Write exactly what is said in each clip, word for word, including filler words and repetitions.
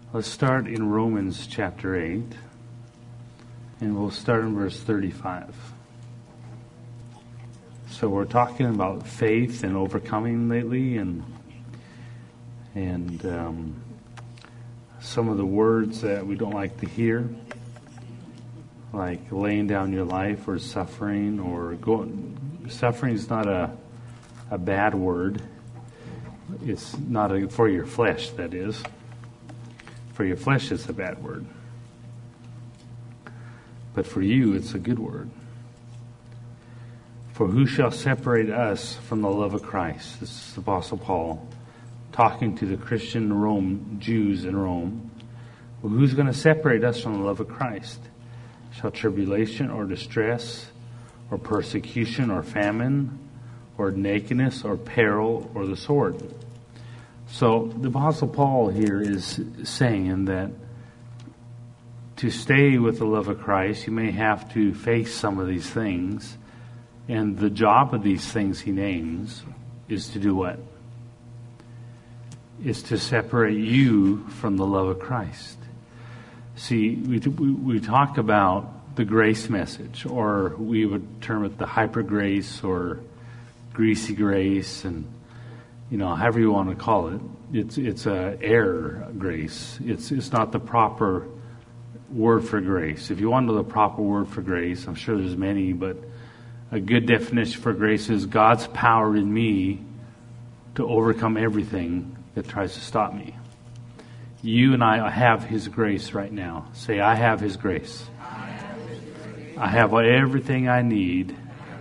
Let's start in Romans chapter eight, and we'll start in verse thirty-five. So we're talking about faith and overcoming lately, and and um, some of the words that we don't like to hear, like laying down your life or suffering or going. Suffering is not a a bad word. It's not a, for your flesh, that is. For your flesh, it's a bad word. But for you, it's a good word. For who shall separate us from the love of Christ? This is the Apostle Paul talking to the Christian Rome, Jews in Rome. Well, who's going to separate us from the love of Christ? Shall tribulation or distress or persecution or famine or nakedness or peril or the sword? So the Apostle Paul here is saying that to stay with the love of Christ, you may have to face some of these things. And the job of these things he names is to do what? Is to separate you from the love of Christ. See, we, we, we talk about the grace message, or we would term it the hyper grace or greasy grace, and you know, however you want to call it. It's it's a error grace. It's it's not the proper word for grace. If you want to know the proper word for grace, I'm sure there's many, but a good definition for grace is God's power in me to overcome everything that tries to stop me. You and I have His grace right now. Say, I have His grace. I have everything I need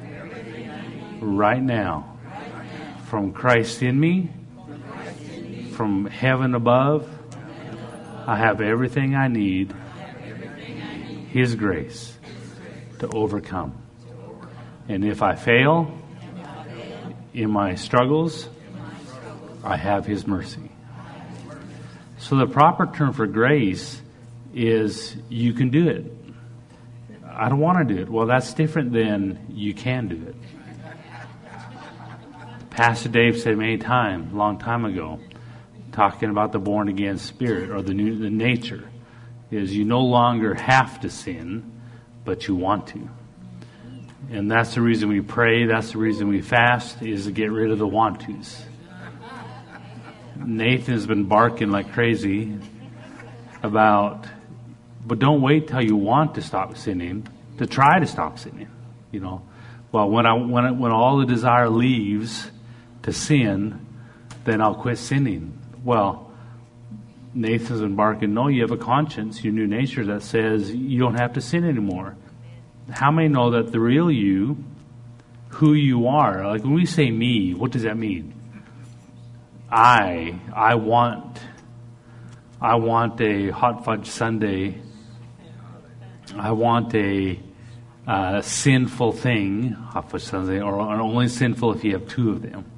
right now. From Christ in me, from heaven above, I have everything I need, His grace to overcome. And if I fail in my struggles, I have His mercy. So the proper term for grace is you can do it. I don't want to do it. Well, that's different than you can do it. Pastor Dave said many times, a long time ago, talking about the born-again spirit or the new the nature, is you no longer have to sin, but you want to. And that's the reason we pray, that's the reason we fast, is to get rid of the want-tos. Nathan has been barking like crazy about, but don't wait till you want to stop sinning, to try to stop sinning. You know, well, when I when I, when all the desire leaves to sin, then I'll quit sinning. Well, Nathan's been barking, no, you have a conscience, your new nature that says you don't have to sin anymore. How many know that the real you, who you are, like when we say me, what does that mean? I, I want, I want a hot fudge sundae. I want a uh, sinful thing, hot fudge sundae, or only sinful if you have two of them.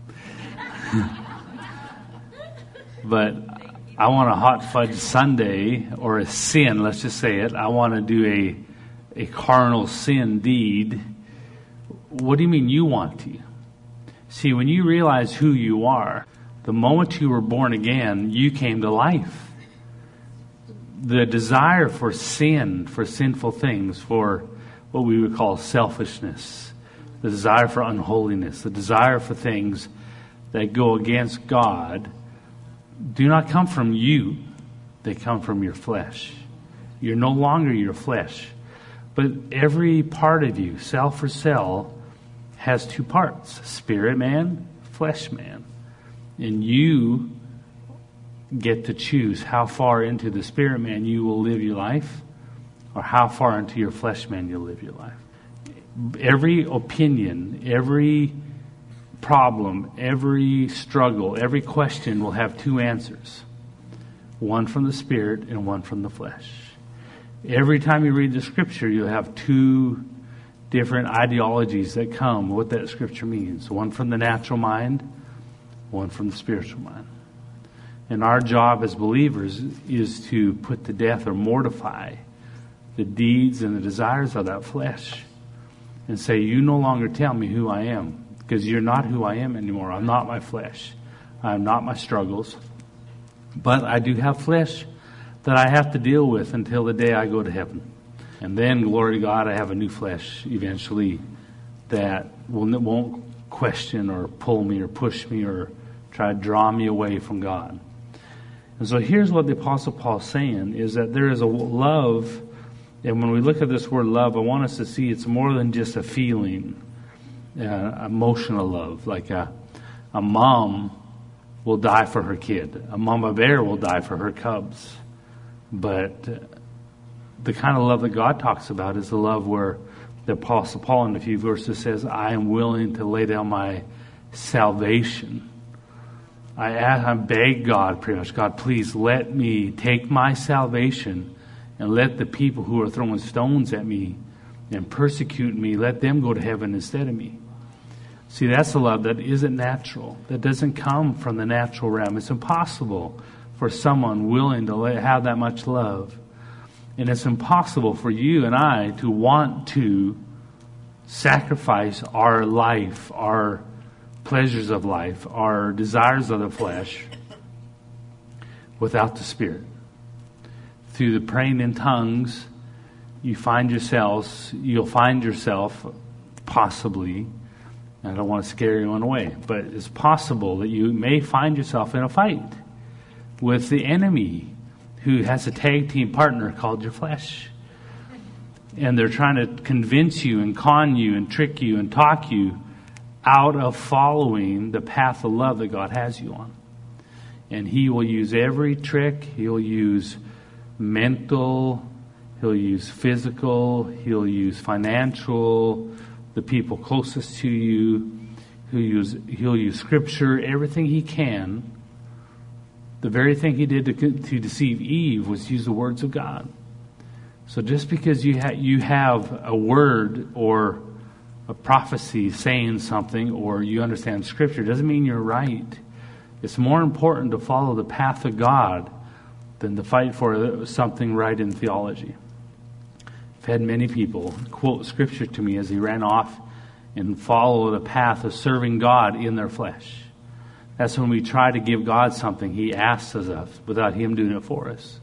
But I want a hot fudge sundae or a sin, let's just say it. I want to do a, a carnal sin deed. What do you mean you want to? See, when you realize who you are, the moment you were born again, you came to life. The desire for sin, for sinful things, for what we would call selfishness, the desire for unholiness, the desire for things that go against God, do not come from you. They come from your flesh. You're no longer your flesh. But every part of you, cell for cell, has two parts. Spirit man, flesh man. And you get to choose how far into the spirit man you will live your life, or how far into your flesh man you'll live your life. Every opinion, every problem, every struggle, every question will have two answers. One from the spirit and one from the flesh. Every time you read the scripture, you'll have two different ideologies that come with what that scripture means. One from the natural mind, one from the spiritual mind. And our job as believers is to put to death or mortify the deeds and the desires of that flesh and say, you no longer tell me who I am, because you're not who I am anymore. I'm not my flesh. I'm not my struggles. But I do have flesh, that I have to deal with until the day I go to heaven. And then, glory to God, I have a new flesh eventually that will, won't question or pull me or push me or try to draw me away from God. And so here's what the Apostle Paul is saying, is that there is a love, and when we look at this word love, I want us to see it's more than just a feeling, uh, emotional love. Like a, a mom will die for her kid. A mama bear will die for her cubs. But the kind of love that God talks about is the love where the Apostle Paul in a few verses says, I am willing to lay down my salvation. I ask, I beg God pretty much, God, please let me take my salvation and let the people who are throwing stones at me and persecuting me, let them go to heaven instead of me. See, that's the love that isn't natural. That doesn't come from the natural realm. It's impossible for someone willing to have that much love. And it's impossible for you and I to want to sacrifice our life, our pleasures of life, our desires of the flesh, without the Spirit. Through the praying in tongues, you find yourselves, you'll find yourself possibly, I don't want to scare anyone away, but it's possible that you may find yourself in a fight with the enemy who has a tag team partner called your flesh. And they're trying to convince you and con you and trick you and talk you out of following the path of love that God has you on. And he will use every trick. He'll use mental, he'll use physical, he'll use financial, the people closest to you, he'll use, he'll use scripture, everything he can. The very thing he did to, to deceive Eve was use the words of God. So just because you, ha- you have a word or a prophecy saying something, or you understand scripture, doesn't mean you're right. It's more important to follow the path of God than to fight for something right in theology. I've had many people quote scripture to me as they ran off and follow the path of serving God in their flesh. That's when we try to give God something he asks of us without him doing it for us.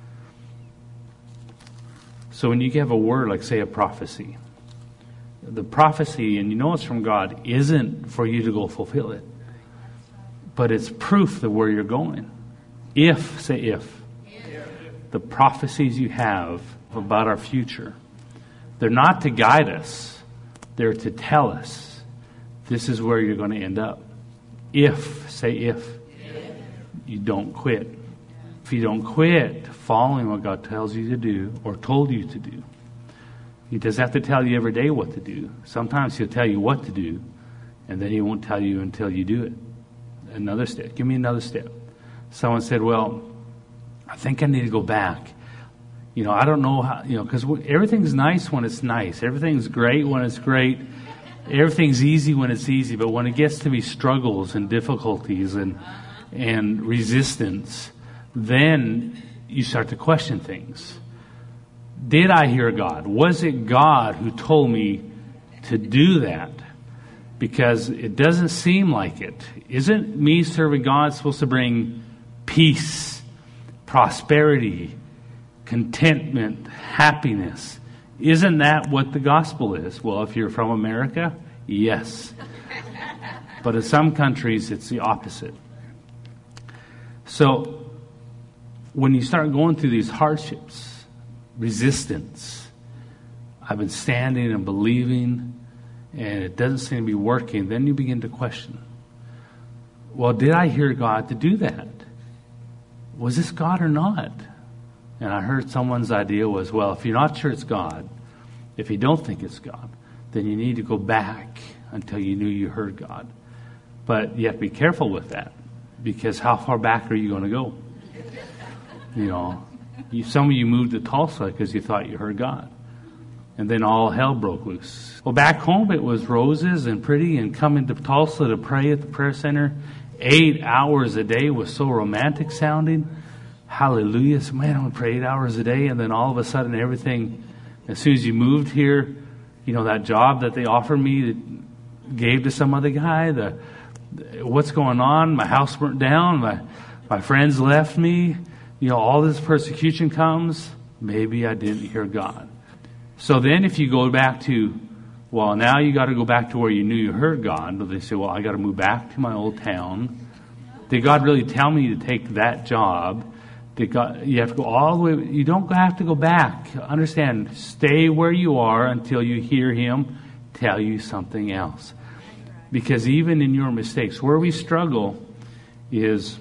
So when you have a word like, say, a prophecy, the prophecy, and you know it's from God, isn't for you to go fulfill it. But it's proof of where you're going. If, say if, if, the prophecies you have about our future, they're not to guide us. They're to tell us this is where you're going to end up. If, say if, if, you don't quit. If you don't quit following what God tells you to do or told you to do, he doesn't have to tell you every day what to do. Sometimes he'll tell you what to do, and then he won't tell you until you do it. Another step. Give me another step. Someone said, well, I think I need to go back. You know, I don't know how, you know, because everything's nice when it's nice. Everything's great when it's great. Everything's easy when it's easy. But when it gets to be struggles and difficulties and and resistance, then you start to question things. Did I hear God? Was it God who told me to do that? Because it doesn't seem like it. Isn't me serving God supposed to bring peace, prosperity, contentment, happiness? Isn't that what the gospel is? Well, if you're from America, yes. But in some countries, it's the opposite. So when you start going through these hardships, resistance, I've been standing and believing, and it doesn't seem to be working, then you begin to question. Well, did I hear God to do that? Was this God or not? And I heard someone's idea was, well, if you're not sure it's God, if you don't think it's God, then you need to go back until you knew you heard God. But you have to be careful with that, because how far back are you going to go? You know, you, some of you moved to Tulsa because you thought you heard God. And then all hell broke loose. Well, back home it was roses and pretty, and coming to Tulsa to pray at the prayer center eight hours a day was so romantic sounding. Hallelujah. So, man, I'm going to pray eight hours a day. And then all of a sudden everything, as soon as you moved here, you know, that job that they offered me, that gave to some other guy, the, the what's going on? My house burnt down. My, my friends left me. You know, all this persecution comes, maybe I didn't hear God. So then if you go back to, well, now you got to go back to where you knew you heard God. But they say, well, I got to move back to my old town. Did God really tell me to take that job? Did God, you have to go all the way. You don't have to go back. Understand, stay where you are until you hear Him tell you something else. Because even in your mistakes, where we struggle is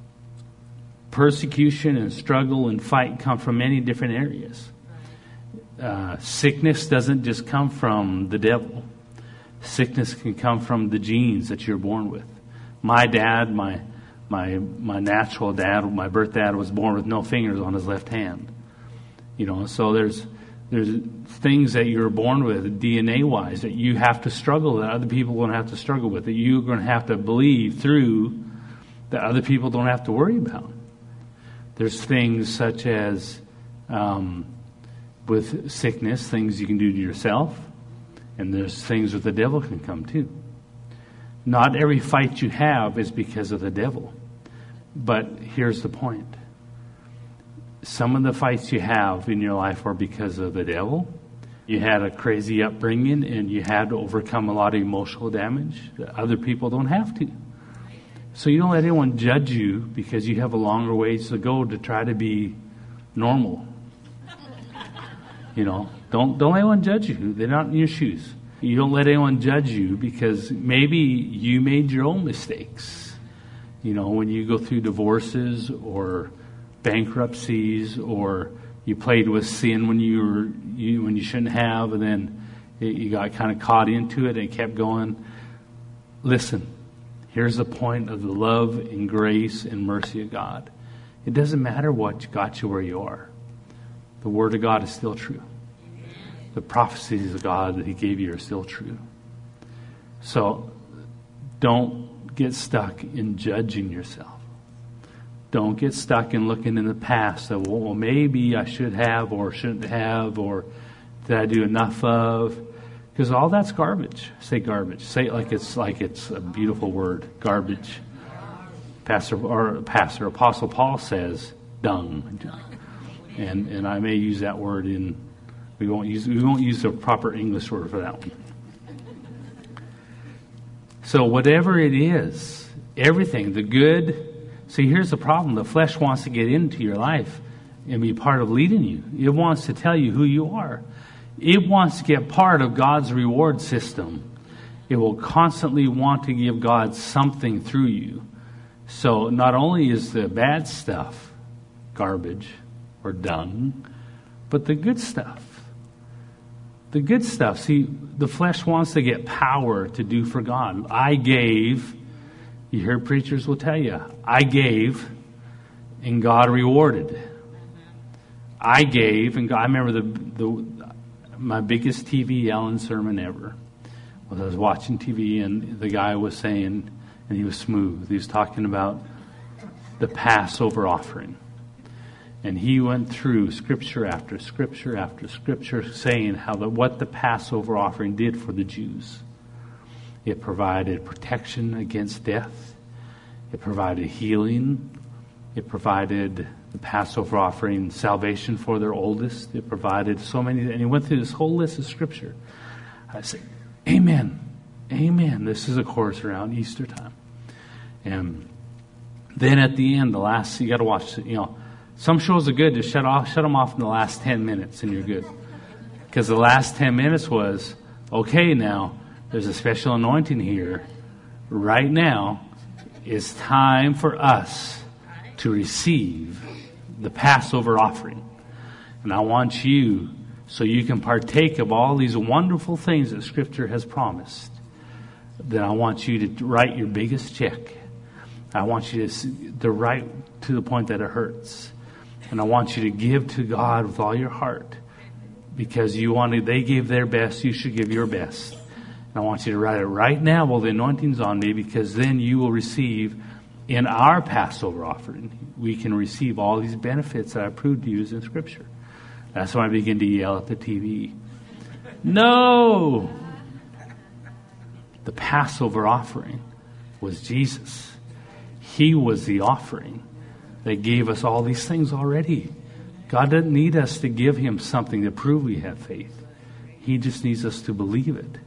persecution and struggle and fight come from many different areas. Uh, sickness doesn't just come from the devil. Sickness can come from the genes that you're born with. My dad, my my my natural dad, my birth dad, was born with no fingers on his left hand. You know, so there's there's things that you're born with D N A wise that you have to struggle, that other people won't have to struggle with, that you're going to have to believe through, that other people don't have to worry about. There's things such as um, with sickness, things you can do to yourself, and there's things that the devil can come too. Not every fight you have is because of the devil. But here's the point. Some of the fights you have in your life are because of the devil. You had a crazy upbringing and you had to overcome a lot of emotional damage that other people don't have to. So you don't let anyone judge you because you have a longer ways to go to try to be normal. You know, don't don't let anyone judge you. They're not in your shoes. You don't let anyone judge you because maybe you made your own mistakes. You know, when you go through divorces or bankruptcies, or you played with sin when you were you when you shouldn't have, and then it, you got kind of caught into it and kept going. Listen, here's the point of the love and grace and mercy of God. It doesn't matter what got you where you are. The Word of God is still true. The prophecies of God that He gave you are still true. So don't get stuck in judging yourself. Don't get stuck in looking in the past of, well, maybe I should have or shouldn't have, or did I do enough of? Because all that's garbage. Say garbage. Say it like it's like it's a beautiful word. Garbage. Pastor or Pastor Apostle Paul says dung. And and I may use that word in we won't use we won't use the proper English word for that one. So whatever it is, everything, the good. See, here's the problem. The flesh wants to get into your life and be part of leading you. It wants to tell you who you are. It wants to get part of God's reward system. It will constantly want to give God something through you. So not only is the bad stuff garbage or dung, but the good stuff. The good stuff. See, the flesh wants to get power to do for God. I gave. You hear preachers will tell you, I gave and God rewarded. I gave and God, I remember the, the my biggest T V yelling sermon ever was I was watching T V and the guy was saying, and he was smooth, he was talking about the Passover offering. And he went through scripture after scripture after scripture saying how the, what the Passover offering did for the Jews. It provided protection against death. It provided healing. It provided the Passover offering salvation for their oldest. It provided so many, and he went through this whole list of scripture. I said, amen, amen. This is, of course, around Easter time. And then at the end, the last, you got to watch, you know, some shows are good. Just shut off, shut them off in the last ten minutes and you're good. Because the last ten minutes was, okay, now, there's a special anointing here. Right now, it's time for us to receive the Passover offering. And I want you, so you can partake of all these wonderful things that Scripture has promised, then I want you to write your biggest check. I want you to, to write to the point that it hurts. And I want you to give to God with all your heart. Because you wanted, they gave their best, you should give your best. And I want you to write it right now while the anointing's on me, because then you will receive in our Passover offering, we can receive all these benefits that I proved to you in Scripture. That's when I begin to yell at the T V. No! The Passover offering was Jesus. He was the offering. that gave us all these things already. God doesn't need us to give him something to prove we have faith. He just needs us to believe it.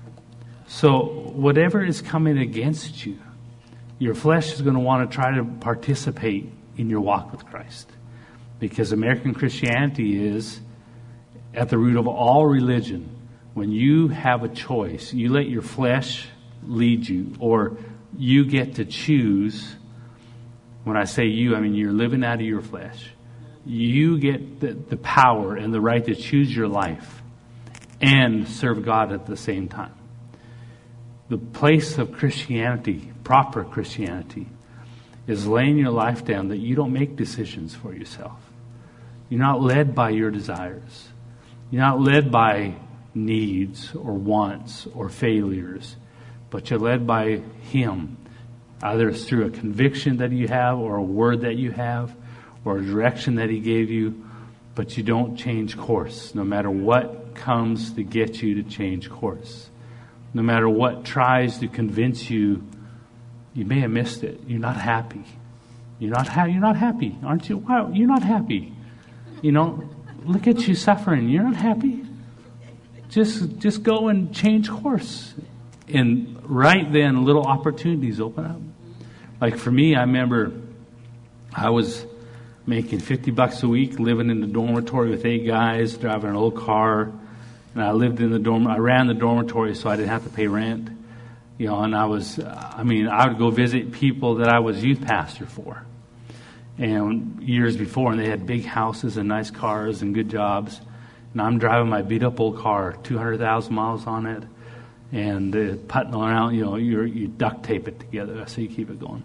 So whatever is coming against you, your flesh is going to want to try to participate in your walk with Christ. Because American Christianity is at the root of all religion. When you have a choice, you let your flesh lead you, or you get to choose. When I say you, I mean you're living out of your flesh. You get the, the power and the right to choose your life and serve God at the same time. The place of Christianity, proper Christianity, is laying your life down that you don't make decisions for yourself. You're not led by your desires. You're not led by needs or wants or failures, but you're led by him. Either it's through a conviction that you have, or a word that you have, or a direction that he gave you, but you don't change course, no matter what comes to get you to change course. No matter what tries to convince you, you may have missed it. You're not happy. You're not ha- You're not happy, aren't you? Wow, you're not happy. You know, look at you suffering. You're not happy. Just, just go and change course. And right then, little opportunities open up. Like for me, I remember I was making fifty bucks a week, living in the dormitory with eight guys, driving an old car. And I lived in the dorm. I ran the dormitory so I didn't have to pay rent. You know, and I was, I mean, I would go visit people that I was youth pastor for. And years before, and they had big houses and nice cars and good jobs. And I'm driving my beat up old car, two hundred thousand miles on it. And uh, putting around, you know, you're, you duct tape it together. That's how you keep it going.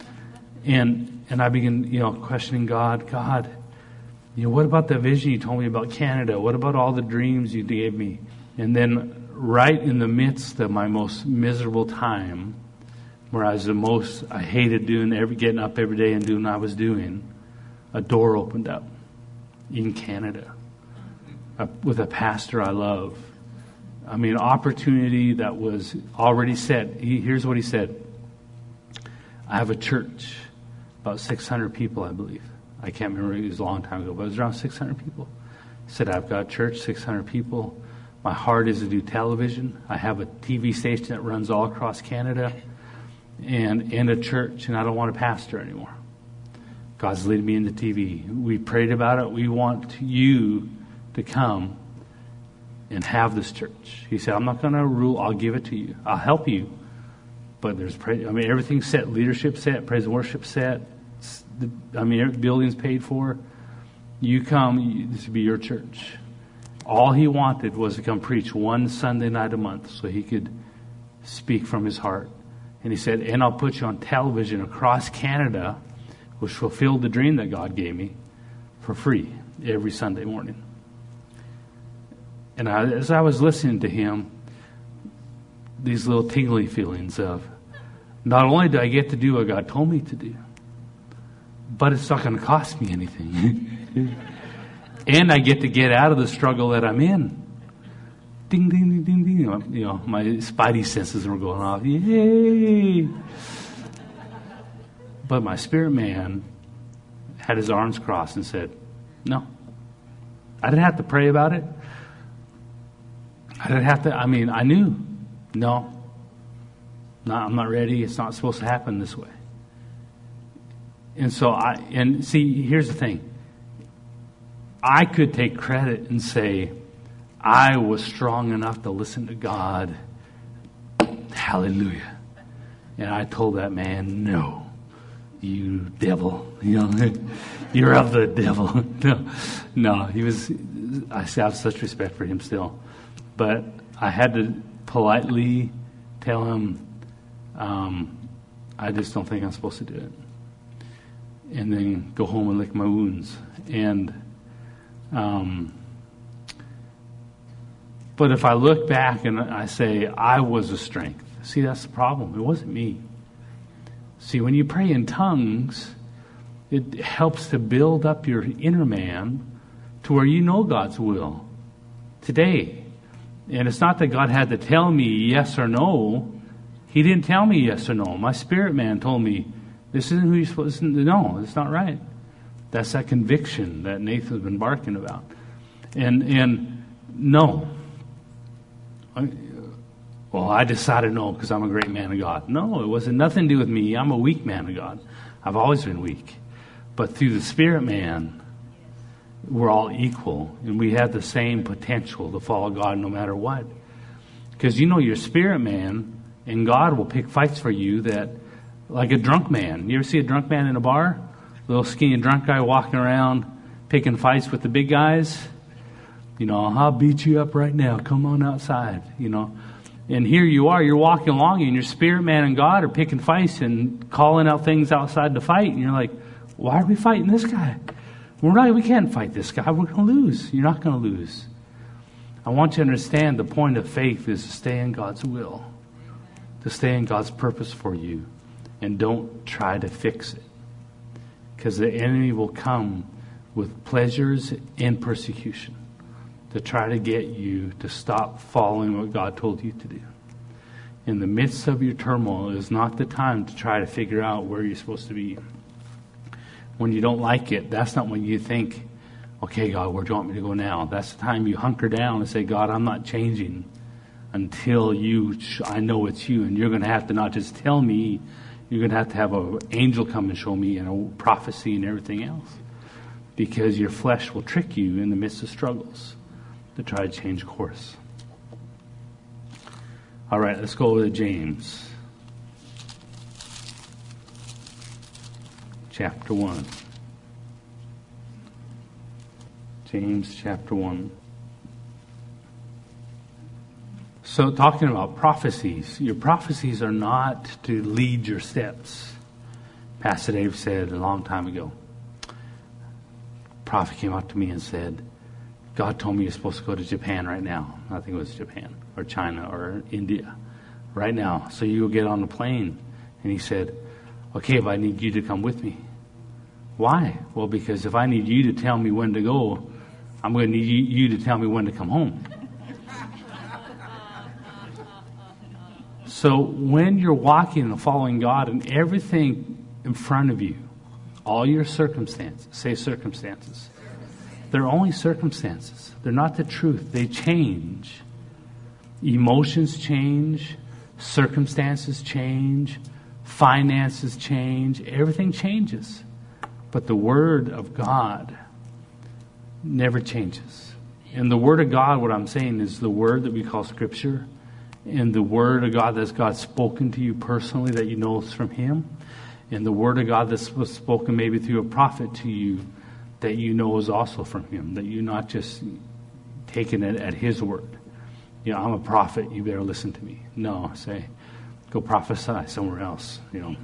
And and I begin, you know, questioning God. God, you know, what about the vision you told me about Canada? What about all the dreams you gave me? And then right in the midst of my most miserable time, where I was the most, I hated doing, every getting up every day and doing what I was doing, a door opened up in Canada uh, with a pastor I love. I mean, opportunity that was already set. He, here's what he said. I have a church, about six hundred people, I believe. I can't remember, it was a long time ago, but it was around six hundred people. He said, I've got a church, six hundred people. My heart is to do television. I have a T V station that runs all across Canada, and, and a church, and I don't want to pastor anymore. God's leading me into T V. We prayed about it. We want you to come and have this church. He said, I'm not going to rule. I'll give it to you. I'll help you. But there's, I mean, everything's set. Leadership set. Praise and worship set. I mean, the building's paid for. You come, this would be your church. All he wanted was to come preach one Sunday night a month so he could speak from his heart. And he said, and I'll put you on television across Canada, which fulfilled the dream that God gave me, for free every Sunday morning. And I, as I was listening to him, these little tingly feelings of, not only do I get to do what God told me to do, but it's not going to cost me anything. And I get to get out of the struggle that I'm in. Ding, ding, ding, ding, ding. You know, my spidey senses were going off. Yay! But my spirit man had his arms crossed and said, no. I didn't have to pray about it. I didn't have to, I mean, I knew. No. No, I'm not ready. It's not supposed to happen this way. And so I, and see, here's the thing. I could take credit and say, I was strong enough to listen to God. Hallelujah. And I told that man, no, you devil. You know, you're of the devil. No, no, he was, I have such respect for him still. But I had to politely tell him, um, I just don't think I'm supposed to do it. And then go home and lick my wounds. And, um, but if I look back and I say, I was the strength. See, that's the problem. It wasn't me. See, when you pray in tongues, it helps to build up your inner man to where you know God's will today. And it's not that God had to tell me yes or no. He didn't tell me yes or no. My spirit man told me, this isn't who you're supposed to know. It's not right. That's that conviction that Nathan's been barking about. And and no. I, well, I decided no because I'm a great man of God. No, it wasn't nothing to do with me. I'm a weak man of God. I've always been weak. But through the Spirit man, we're all equal. And we have the same potential to follow God no matter what. Because you know your spirit man and God will pick fights for you that, like a drunk man. You ever see a drunk man in a bar? A little skinny drunk guy walking around picking fights with the big guys. You know, I'll beat you up right now. Come on outside, you know. And here you are, you're walking along and your spirit man and God are picking fights and calling out things outside to fight. And you're like, why are we fighting this guy? We're not, we can't fight this guy. We're going to lose. You're not going to lose. I want you to understand the point of faith is to stay in God's will, to stay in God's purpose for you, and don't try to fix it. Because the enemy will come with pleasures and persecution to try to get you to stop following what God told you to do. In the midst of your turmoil is not the time to try to figure out where you're supposed to be. When you don't like it, that's not when you think, okay, God, where do you want me to go now? That's the time you hunker down and say, God, I'm not changing until you, I know it's you. And you're going to have to not just tell me, you're going to have to have an angel come and show me and a prophecy and everything else. Because your flesh will trick you in the midst of struggles to try to change course. All right, let's go over to James. Chapter one. James chapter one. So talking about prophecies, your prophecies are not to lead your steps. Pastor Dave said a long time ago, a prophet came up to me and said, God told me you're supposed to go to Japan right now. I think it was Japan or China or India right now. So you go get on the plane. And he said, okay, but I need you to come with me. Why? Well, because if I need you to tell me when to go, I'm going to need you to tell me when to come home. So when you're walking and following God and everything in front of you, all your circumstances, say circumstances, they're only circumstances. They're not the truth. They change. Emotions change. Circumstances change. Finances change. Everything changes. But the Word of God never changes. And the Word of God, what I'm saying, is the Word that we call Scripture. And the Word of God that's God spoken to you personally that you know is from Him. And the Word of God that's was spoken maybe through a prophet to you that you know is also from Him. That you're not just taking it at His word. You know, I'm a prophet, you better listen to me. No, say, go prophesy somewhere else, you know.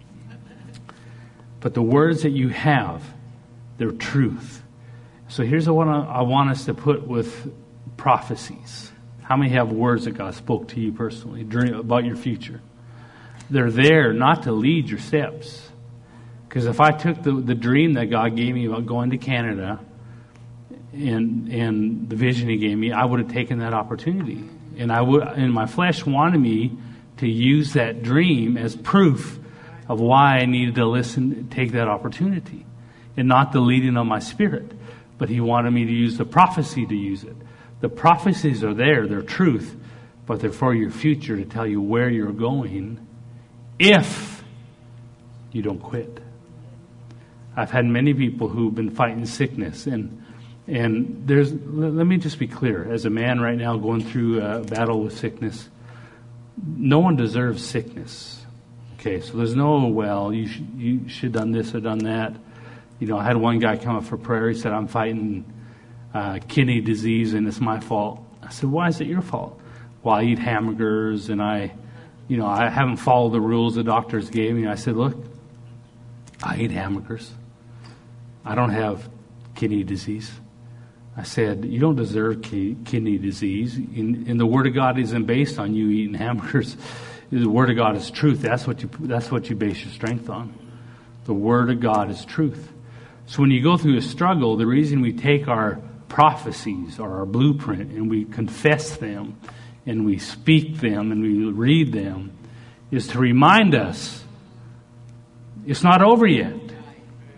But the words that you have, they're truth. So here's what I want us to put with prophecies. How many have words that God spoke to you personally during, about your future? They're there not to lead your steps. Because if I took the, the dream that God gave me about going to Canada and and the vision He gave me, I would have taken that opportunity. And I would, and my flesh wanted me to use that dream as proof of why I needed to listen, take that opportunity, and not the leading of my spirit. But He wanted me to use the prophecy to use it. The prophecies are there, they're truth, but they're for your future to tell you where you're going if you don't quit. I've had many people who've been fighting sickness, and and there's. Let me just be clear. As a man right now going through a battle with sickness, no one deserves sickness. Okay, so there's no, well, you should, you should have done this or done that. You know, I had one guy come up for prayer. He said, I'm fighting uh, kidney disease, and it's my fault. I said, why is it your fault? Well, I eat hamburgers, and I, you know, I haven't followed the rules the doctors gave me. I said, look, I eat hamburgers. I don't have kidney disease. I said, you don't deserve ki- kidney disease. And, and the Word of God isn't based on you eating hamburgers. The Word of God is truth. That's what you that's what you base your strength on. The Word of God is truth. So when you go through a struggle, the reason we take our prophecies or our blueprint and we confess them and we speak them and we read them is to remind us it's not over yet.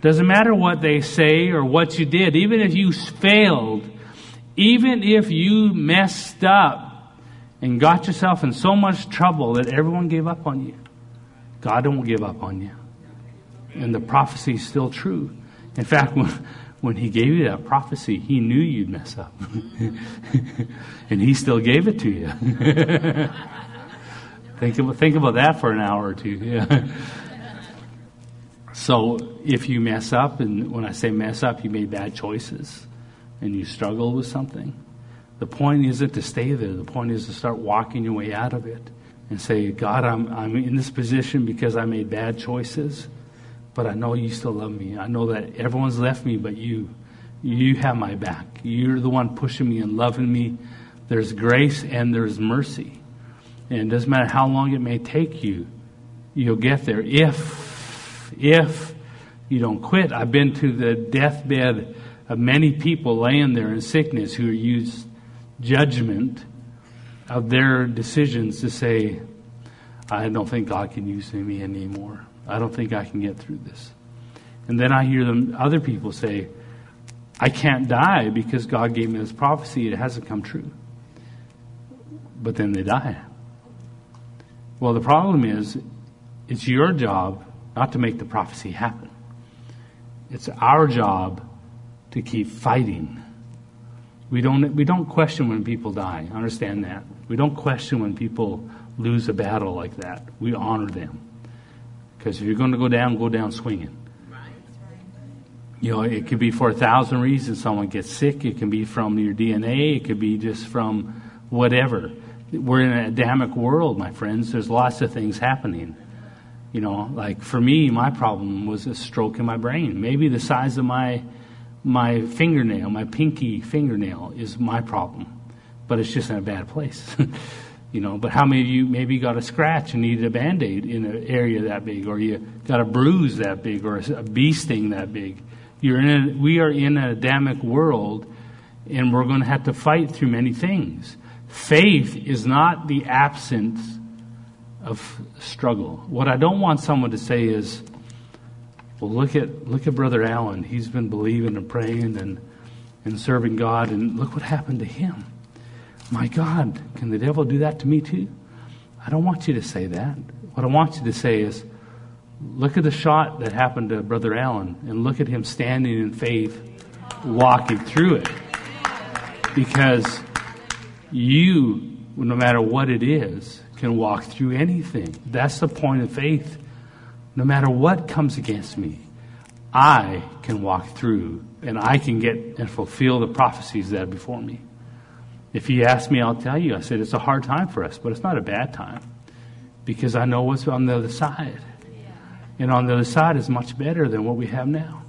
Doesn't matter what they say or what you did. Even if you failed, even if you messed up and got yourself in so much trouble that everyone gave up on you, God won't give up on you. And the prophecy is still true. In fact, when, when he gave you that prophecy, he knew you'd mess up. And he still gave it to you. think, about, think about that for an hour or two. Yeah. So if you mess up, and when I say mess up, you made bad choices and you struggle with something, the point isn't to stay there. The point is to start walking your way out of it and say, God, I'm, I'm in this position because I made bad choices, but I know you still love me. I know that everyone's left me, but you, you have my back. You're the one pushing me and loving me. There's grace and there's mercy. And it doesn't matter how long it may take you, you'll get there if If you don't quit. I've been to the deathbed of many people laying there in sickness who use judgment of their decisions to say, I don't think God can use me anymore. I don't think I can get through this. And then I hear them, other people say, I can't die because God gave me this prophecy. It hasn't come true. But then they die. Well, the problem is, it's your job not to make the prophecy happen. It's our job to keep fighting. We don't we don't question when people die. Understand that. We don't question when people lose a battle like that. We honor them. Because if you're going to go down, go down swinging. You know, it could be for a thousand reasons. Someone gets sick. It can be from your D N A. It could be just from whatever. We're in an Adamic world, my friends. There's lots of things happening. You know, like for me, my problem was a stroke in my brain. Maybe the size of my my fingernail, my pinky fingernail is my problem. But it's just in a bad place. You know, but how many of you maybe got a scratch and needed a Band-Aid in an area that big, or you got a bruise that big, or a bee sting that big? You're in a, we are in an Adamic world, and we're going to have to fight through many things. Faith is not the absence of struggle. What I don't want someone to say is, well, look at look at Brother Allen. He's been believing and praying and and serving God, and look what happened to him. My God, can the devil do that to me too? I don't want you to say that. What I want you to say is, look at the shot that happened to Brother Allen, and look at him standing in faith, walking through it. Because you, no matter what it is, can walk through anything. That's the point of faith. No matter what comes against me, I can walk through, and I can get and fulfill the prophecies that are before me. If you ask me, I'll tell you. I said it's a hard time for us, but it's not a bad time, because I know what's on the other side. And on the other side is much better than what we have now.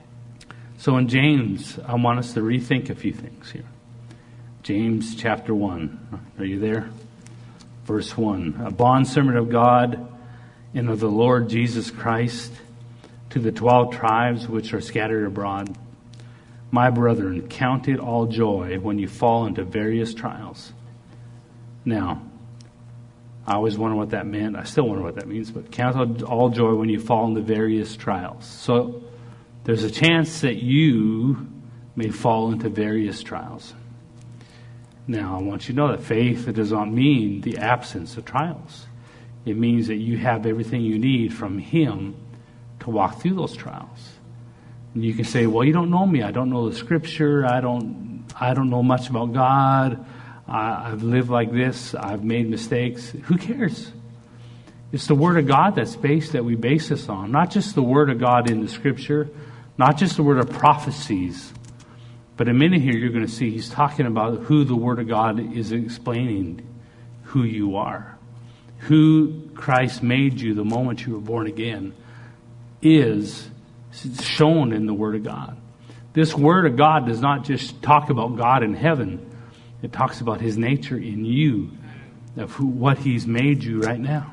So in James, I want us to rethink a few things here. James chapter one. Are you there? Verse one, a bondservant of God and of the Lord Jesus Christ, to the twelve tribes which are scattered abroad. My brethren, count it all joy when you fall into various trials. Now, I always wonder what that meant. I still wonder what that means, but count all joy when you fall into various trials. So there's a chance that you may fall into various trials. Now, I want you to know that faith does not mean the absence of trials. It means that you have everything you need from Him to walk through those trials. And you can say, well, you don't know me. I don't know the Scripture. I don't I don't know much about God. I, I've lived like this. I've made mistakes. Who cares? It's the Word of God that's based, that we base this on. Not just the Word of God in the Scripture. Not just the word of prophecies. But in a minute here, you're going to see he's talking about who the Word of God is explaining who you are. Who Christ made you the moment you were born again is shown in the Word of God. This Word of God does not just talk about God in heaven. It talks about His nature in you, of who, what He's made you right now.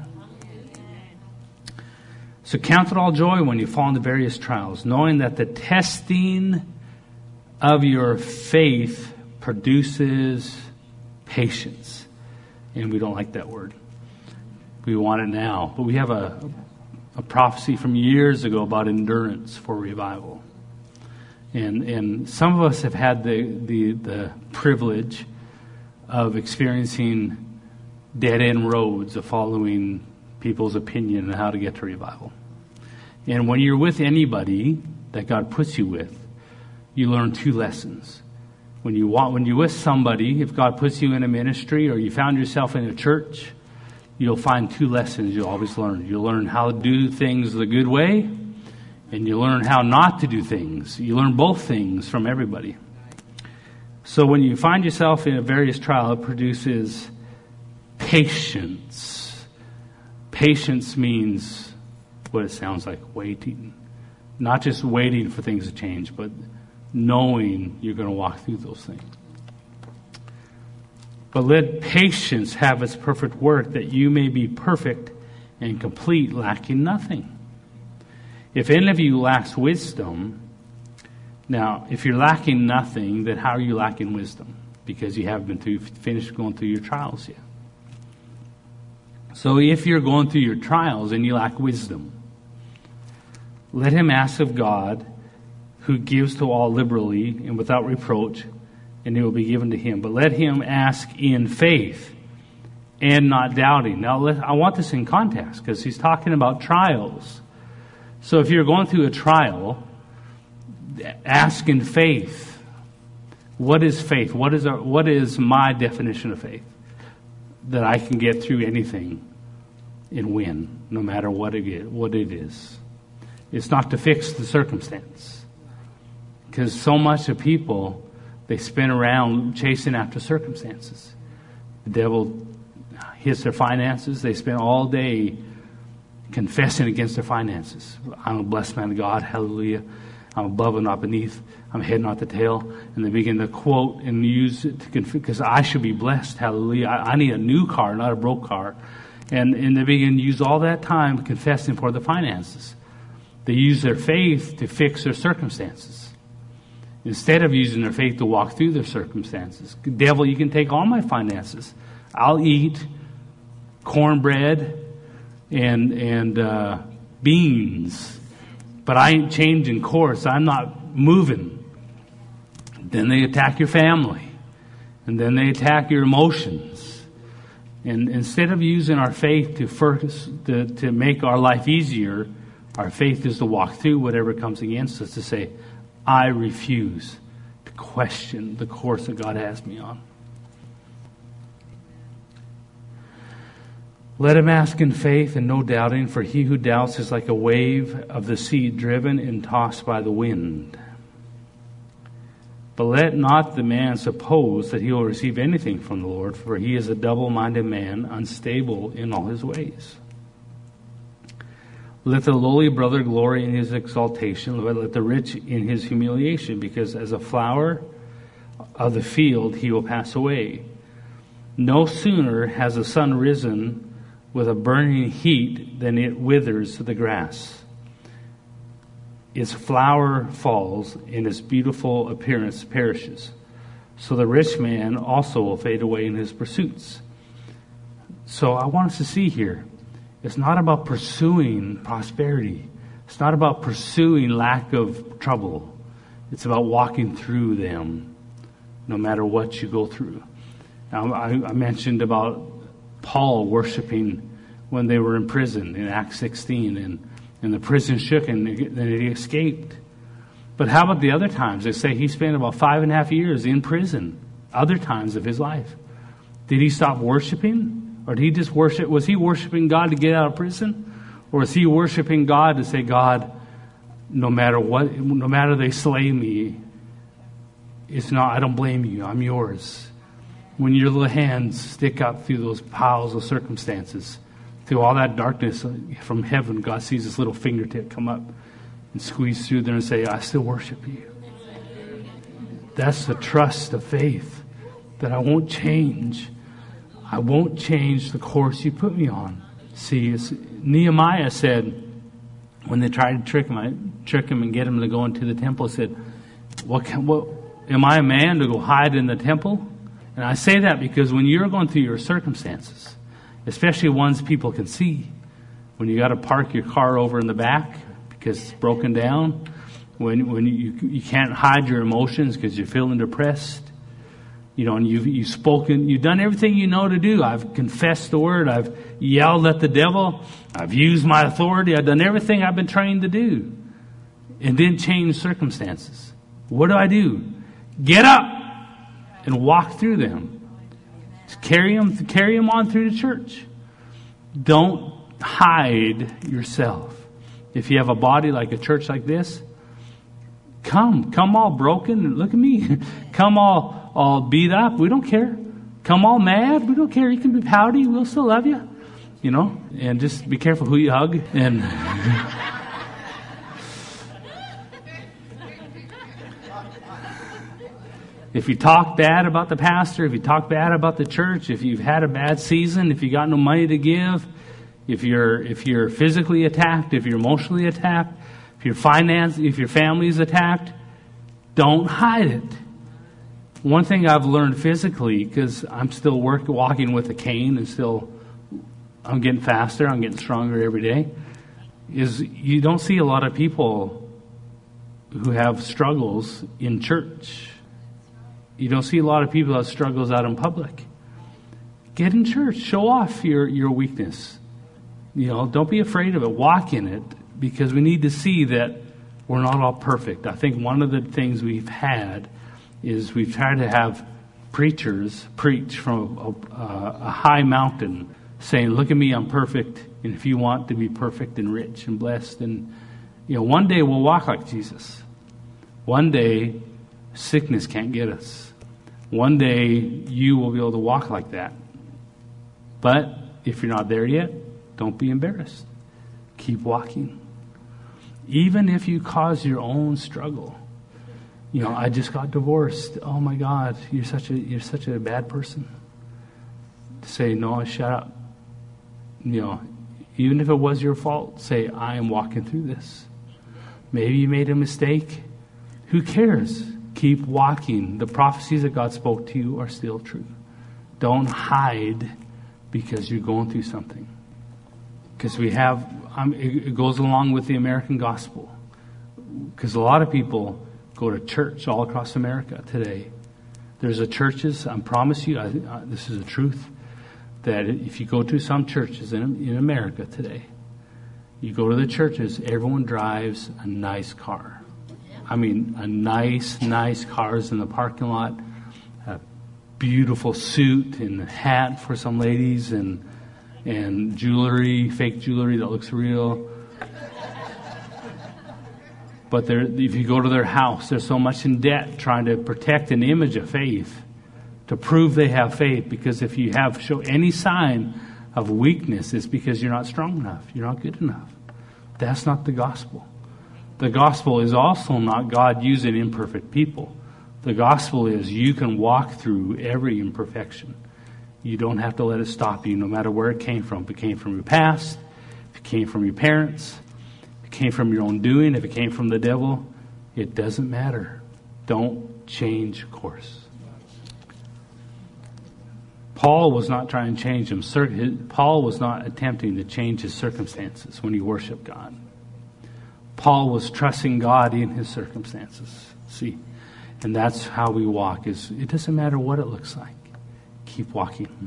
So count it all joy when you fall into various trials, knowing that the testing of your faith produces patience. And we don't like that word. We want it now. But we have a a prophecy from years ago about endurance for revival. And and some of us have had the, the, the privilege of experiencing dead-end roads of following people's opinion on how to get to revival. And when you're with anybody that God puts you with, you learn two lessons. When you want, when you're with somebody, if God puts you in a ministry or you found yourself in a church, you'll find two lessons you'll always learn. You'll learn how to do things the good way, and you learn how not to do things. You learn both things from everybody. So when you find yourself in a various trial, it produces patience. Patience means what it sounds like, waiting. Not just waiting for things to change, but knowing you're going to walk through those things. But let patience have its perfect work, that you may be perfect and complete, lacking nothing. If any of you lacks wisdom, now, if you're lacking nothing, then how are you lacking wisdom? Because you haven't been through, finished going through your trials yet. So if you're going through your trials and you lack wisdom, let him ask of God, who gives to all liberally and without reproach, and it will be given to him. But let him ask in faith and not doubting. Now, let, I want this in context because he's talking about trials. So if you're going through a trial, ask in faith. What is faith? What is our, what is my definition of faith? That I can get through anything and win, no matter what it is. What it is. It's not to fix the circumstance. Because so much of people, they spin around chasing after circumstances. The devil hits their finances. They spend all day confessing against their finances. I'm a blessed man of God. Hallelujah. I'm above and not beneath. I'm head, not the tail. And they begin to quote and use it to confess, because I should be blessed. Hallelujah. I, I need a new car, not a broke car. And, and they begin to use all that time confessing for the finances. They use their faith to fix their circumstances, instead of using their faith to walk through their circumstances. Devil, you can take all my finances. I'll eat cornbread and and uh, beans, but I ain't changing course. I'm not moving. Then they attack your family, and then they attack your emotions. And instead of using our faith to first to, to make our life easier, our faith is to walk through whatever comes against us, to say, I refuse to question the course that God has me on. Let him ask in faith and no doubting, for he who doubts is like a wave of the sea driven and tossed by the wind. But let not the man suppose that he will receive anything from the Lord, for he is a double-minded man, unstable in all his ways. Let the lowly brother glory in his exaltation, but let the rich in his humiliation, because as a flower of the field he will pass away. No sooner has the sun risen with a burning heat than it withers the grass. Its flower falls, and its beautiful appearance perishes. So the rich man also will fade away in his pursuits. So I want us to see here, it's not about pursuing prosperity. It's not about pursuing lack of trouble. It's about walking through them, no matter what you go through. Now, I, I mentioned about Paul worshiping when they were in prison in Acts sixteen, and, and the prison shook and then he escaped. But how about the other times? They say he spent about five and a half years in prison, other times of his life. Did he stop worshiping? Or did he just worship? Was he worshiping God to get out of prison? Or was he worshiping God to say, God, no matter what, no matter they slay me, it's not, I don't blame you, I'm yours. When your little hands stick up through those piles of circumstances, through all that darkness from heaven, God sees his little fingertip come up and squeeze through there and say, I still worship you. That's the trust of faith, that I won't change. I won't change the course you put me on. See, it's, Nehemiah said, when they tried to trick him, I, trick him and get him to go into the temple, said, what, can, what, am I a man to go hide in the temple? And I say that because when you're going through your circumstances, especially ones people can see, when when you got to park your car over in the back because it's broken down, when when you you can't hide your emotions because you're feeling depressed, you know, and you've you've spoken, you've done everything you know to do. I've confessed the word. I've yelled at the devil. I've used my authority. I've done everything I've been trained to do, and didn't change circumstances. What do I do? Get up and walk through them. Just carry them, carry them on through the church. Don't hide yourself. If you have a body like a church like this, come, come all broken. Look at me. Come all, all beat up. We don't care. Come all mad. We don't care. You can be pouty. We'll still love you. You know, and just be careful who you hug. And if you talk bad about the pastor, if you talk bad about the church, if you've had a bad season, if you got no money to give, if you're if you're physically attacked, if you're emotionally attacked, if your finance, if your family is attacked, don't hide it. One thing I've learned physically, because I'm still work, walking with a cane and still I'm getting faster, I'm getting stronger every day, is you don't see a lot of people who have struggles in church. You don't see a lot of people that have struggles out in public. Get in church. Show off your, your weakness. You know, don't be afraid of it. Walk in it, because we need to see that we're not all perfect. I think one of the things we've had is we've tried to have preachers preach from a, a, a high mountain saying, look at me, I'm perfect. And if you want to be perfect and rich and blessed, and, you know, one day we'll walk like Jesus. One day sickness can't get us. One day you will be able to walk like that. But if you're not there yet, don't be embarrassed. Keep walking. Even if you cause your own struggle. You know, I just got divorced. Oh my God, you're such a you're such a bad person. Say, no, shut up. You know, even if it was your fault, say, I am walking through this. Maybe you made a mistake. Who cares? Keep walking. The prophecies that God spoke to you are still true. Don't hide because you're going through something. Because we have, um, it, it goes along with the American gospel. Because a lot of people go to church all across America today. There's a churches, I promise you, I, I, this is the truth, that if you go to some churches in, in America today, you go to the churches, everyone drives a nice car. I mean, a nice, nice cars in the parking lot, a beautiful suit and a hat for some ladies, and and jewelry, fake jewelry that looks real. But if you go to their house, they're so much in debt trying to protect an image of faith to prove they have faith. Because if you have show any sign of weakness, it's because you're not strong enough. You're not good enough. That's not the gospel. The gospel is also not God using imperfect people. The gospel is you can walk through every imperfection. You don't have to let it stop you, no matter where it came from. If it came from your past, if it came from your parents, if it came from your own doing, if it came from the devil, it doesn't matter. Don't change course. Paul was not trying to change him. Paul was not attempting to change his circumstances when he worshiped God. Paul was trusting God in his circumstances. See, and that's how we walk. Is it doesn't matter what it looks like. Keep walking.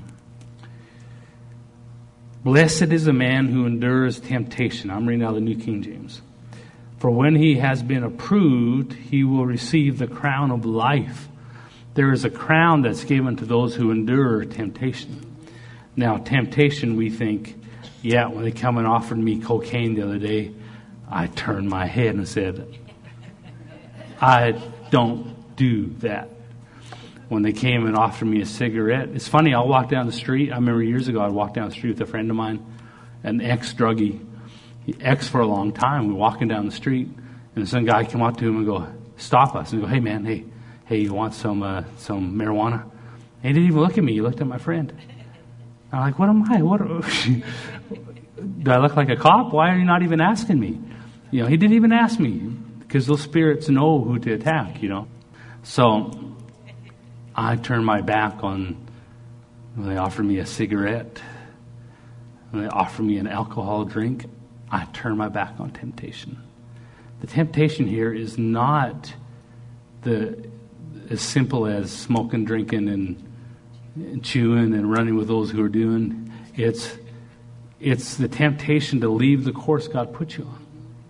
Blessed is a man who endures temptation. I'm reading out the New King James. For when he has been approved, he will receive the crown of life. There is a crown that's given to those who endure temptation. Now, temptation, we think, yeah, when they come and offered me cocaine the other day, I turned my head and said, I don't do that. When they came and offered me a cigarette, it's funny, I'll walk down the street. I remember years ago, I'd walk down the street with a friend of mine, an ex-druggie, ex for a long time. We're walking down the street, and some guy came up to him and go, stop us, and go, hey man, hey, hey, you want some uh, some marijuana? And he didn't even look at me. He looked at my friend. I'm like, what am I? What? Do I look like a cop? Why are you not even asking me? You know, he didn't even ask me, because those spirits know who to attack, you know. So I turned my back on when they offered me a cigarette. and they offer me an alcohol drink, I turn my back on temptation. The temptation here is not the as simple as smoking, drinking, and, and chewing and running with those who are doing. It's it's the temptation to leave the course God put you on.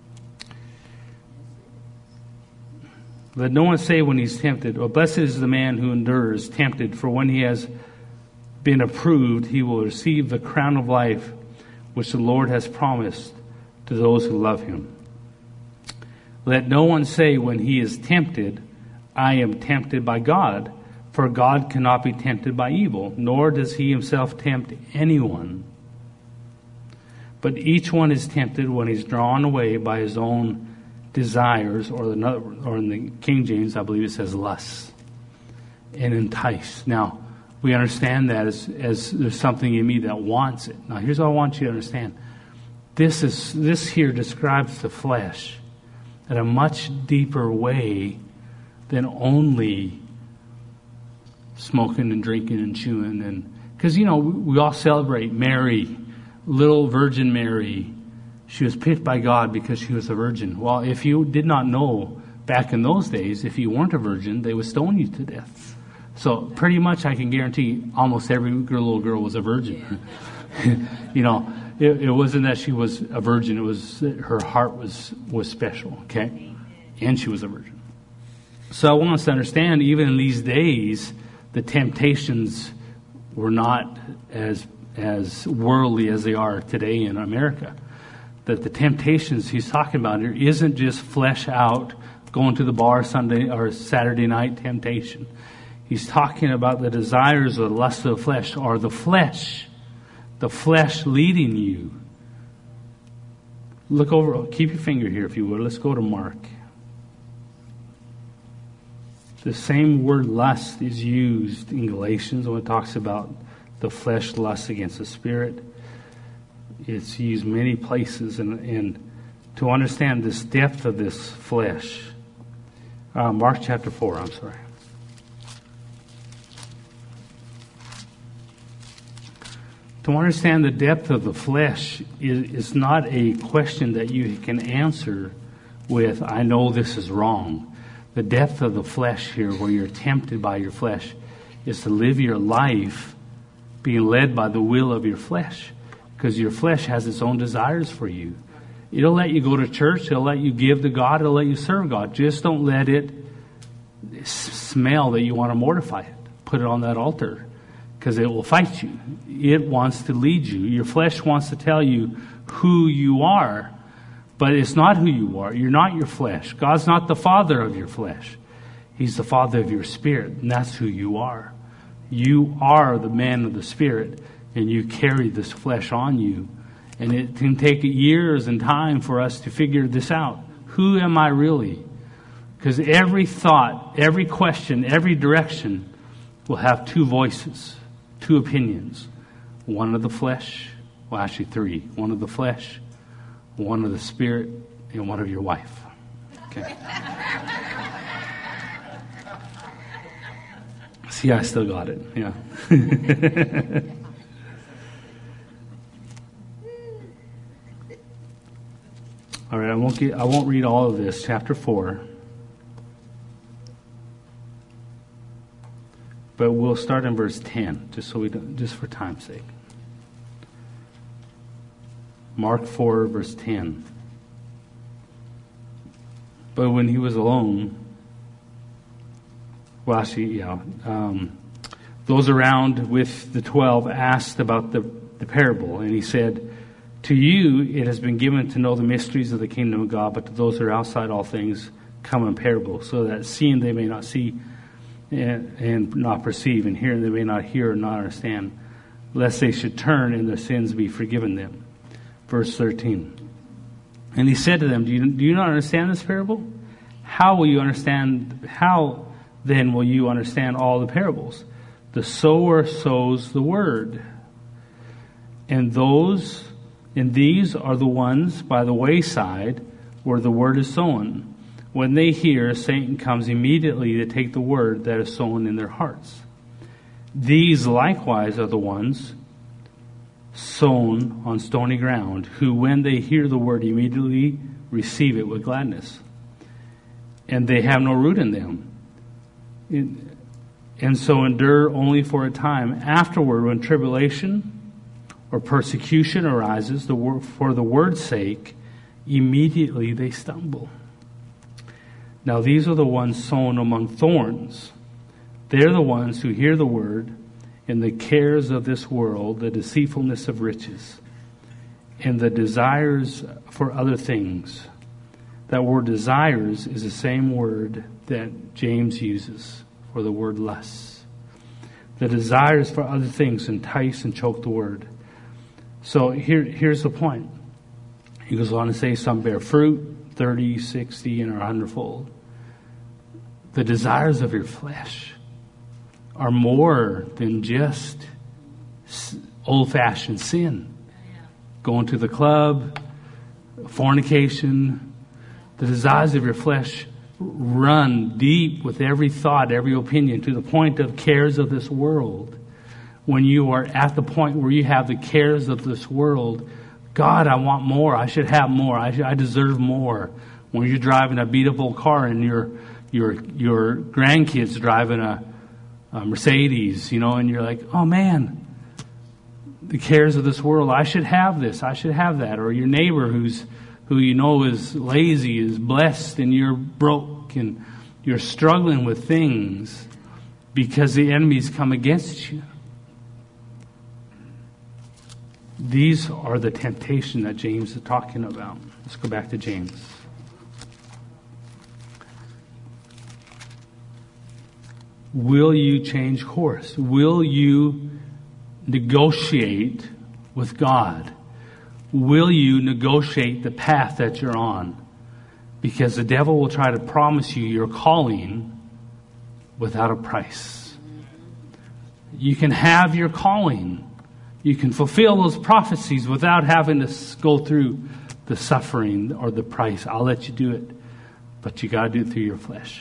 Let no one say when he's tempted, "Oh, blessed is the man who endures tempted, for when he has been approved, he will receive the crown of life which the Lord has promised to those who love him." Let no one say when he is tempted, "I am tempted by God," for God cannot be tempted by evil, nor does he himself tempt anyone. But each one is tempted when he's drawn away by his own desires, or, the, or in the King James, I believe it says lusts, and enticed. Now, we understand that as, as there's something in me that wants it. Now, here's what I want you to understand. This is this here describes the flesh in a much deeper way than only smoking and drinking and chewing. And because, you know, we, we all celebrate Mary, little Virgin Mary. She was picked by God because she was a virgin. Well, if you did not know back in those days, if you weren't a virgin, they would stone you to death. So pretty much I can guarantee almost every girl, little girl was a virgin. You know, it, it wasn't that she was a virgin. It was that her heart was, was special, okay? And she was a virgin. So I want us to understand, even in these days, the temptations were not as as worldly as they are today in America. That the temptations he's talking about here isn't just flesh out, going to the bar Sunday or Saturday night temptation. He's talking about the desires of the lust of the flesh, or the flesh, the flesh leading you. Look over, keep your finger here if you would. Let's go to Mark. The same word lust is used in Galatians when it talks about the flesh lusts against the spirit. It's used many places, and, and to understand this depth of this flesh. Uh, Mark chapter four, I'm sorry. To understand the depth of the flesh is, is not a question that you can answer with, "I know this is wrong." The depth of the flesh here, where you're tempted by your flesh, is to live your life being led by the will of your flesh. Because your flesh has its own desires for you. It'll let you go to church. It'll let you give to God. It'll let you serve God. Just don't let it smell that you want to mortify it. Put it on that altar, because it will fight you. It wants to lead you. Your flesh wants to tell you who you are, but it's not who you are. You're not your flesh. God's not the father of your flesh. He's the father of your spirit, and that's who you are. You are the man of the spirit, and you carry this flesh on you. And it can take years and time for us to figure this out. Who am I really? Because every thought, every question, every direction will have two voices, two opinions. One of the flesh, well actually three. One of the flesh, one of the spirit, and one of your wife. Okay. See, I still got it. Yeah. All right, I won't get, I won't read all of this, chapter four. But we'll start in verse ten, just so we don't, just for time's sake. Mark four, verse ten. But when he was alone, well, actually, yeah, um, those around with the twelve asked about the, the parable, and he said, "To you it has been given to know the mysteries of the kingdom of God, but to those who are outside all things come in parables, so that seeing they may not see and, and not perceive, and hearing they may not hear or not understand, lest they should turn and their sins be forgiven them." Verse thirteen. And he said to them, do you, do you not understand this parable? How will you understand, how then will you understand all the parables? The sower sows the word, and those And these are the ones by the wayside where the word is sown. When they hear, Satan comes immediately to take the word that is sown in their hearts. These likewise are the ones sown on stony ground, who when they hear the word immediately receive it with gladness. And they have no root in them. In, and so endure only for a time. Afterward, when tribulation or persecution arises the word, for the word's sake, immediately they stumble. Now these are the ones sown among thorns. They're the ones who hear the word, and the cares of this world, the deceitfulness of riches, and the desires for other things. That word desires is the same word that James uses for the word lust. The desires for other things entice and choke the word. So here, here's the point. He goes on to say some bear fruit, thirty, sixty, and a hundredfold. The desires of your flesh are more than just old-fashioned sin. Going to the club, fornication. The desires of your flesh run deep with every thought, every opinion, to the point of cares of this world. When you are at the point where you have the cares of this world, God, I want more. I should have more. I, should, I deserve more. When you're driving a beat-up car and your your your grandkids driving a Uh, Mercedes, you know, and you're like, oh man, the cares of this world, I should have this, I should have that. Or your neighbor who's, who you know is lazy, is blessed, and you're broke, and you're struggling with things because the enemy's come against you. These are the temptation that James is talking about. Let's go back to James. Will you change course? Will you negotiate with God? Will you negotiate the path that you're on? Because the devil will try to promise you your calling without a price. You can have your calling. You can fulfill those prophecies without having to go through the suffering or the price. I'll let you do it. But you got to do it through your flesh.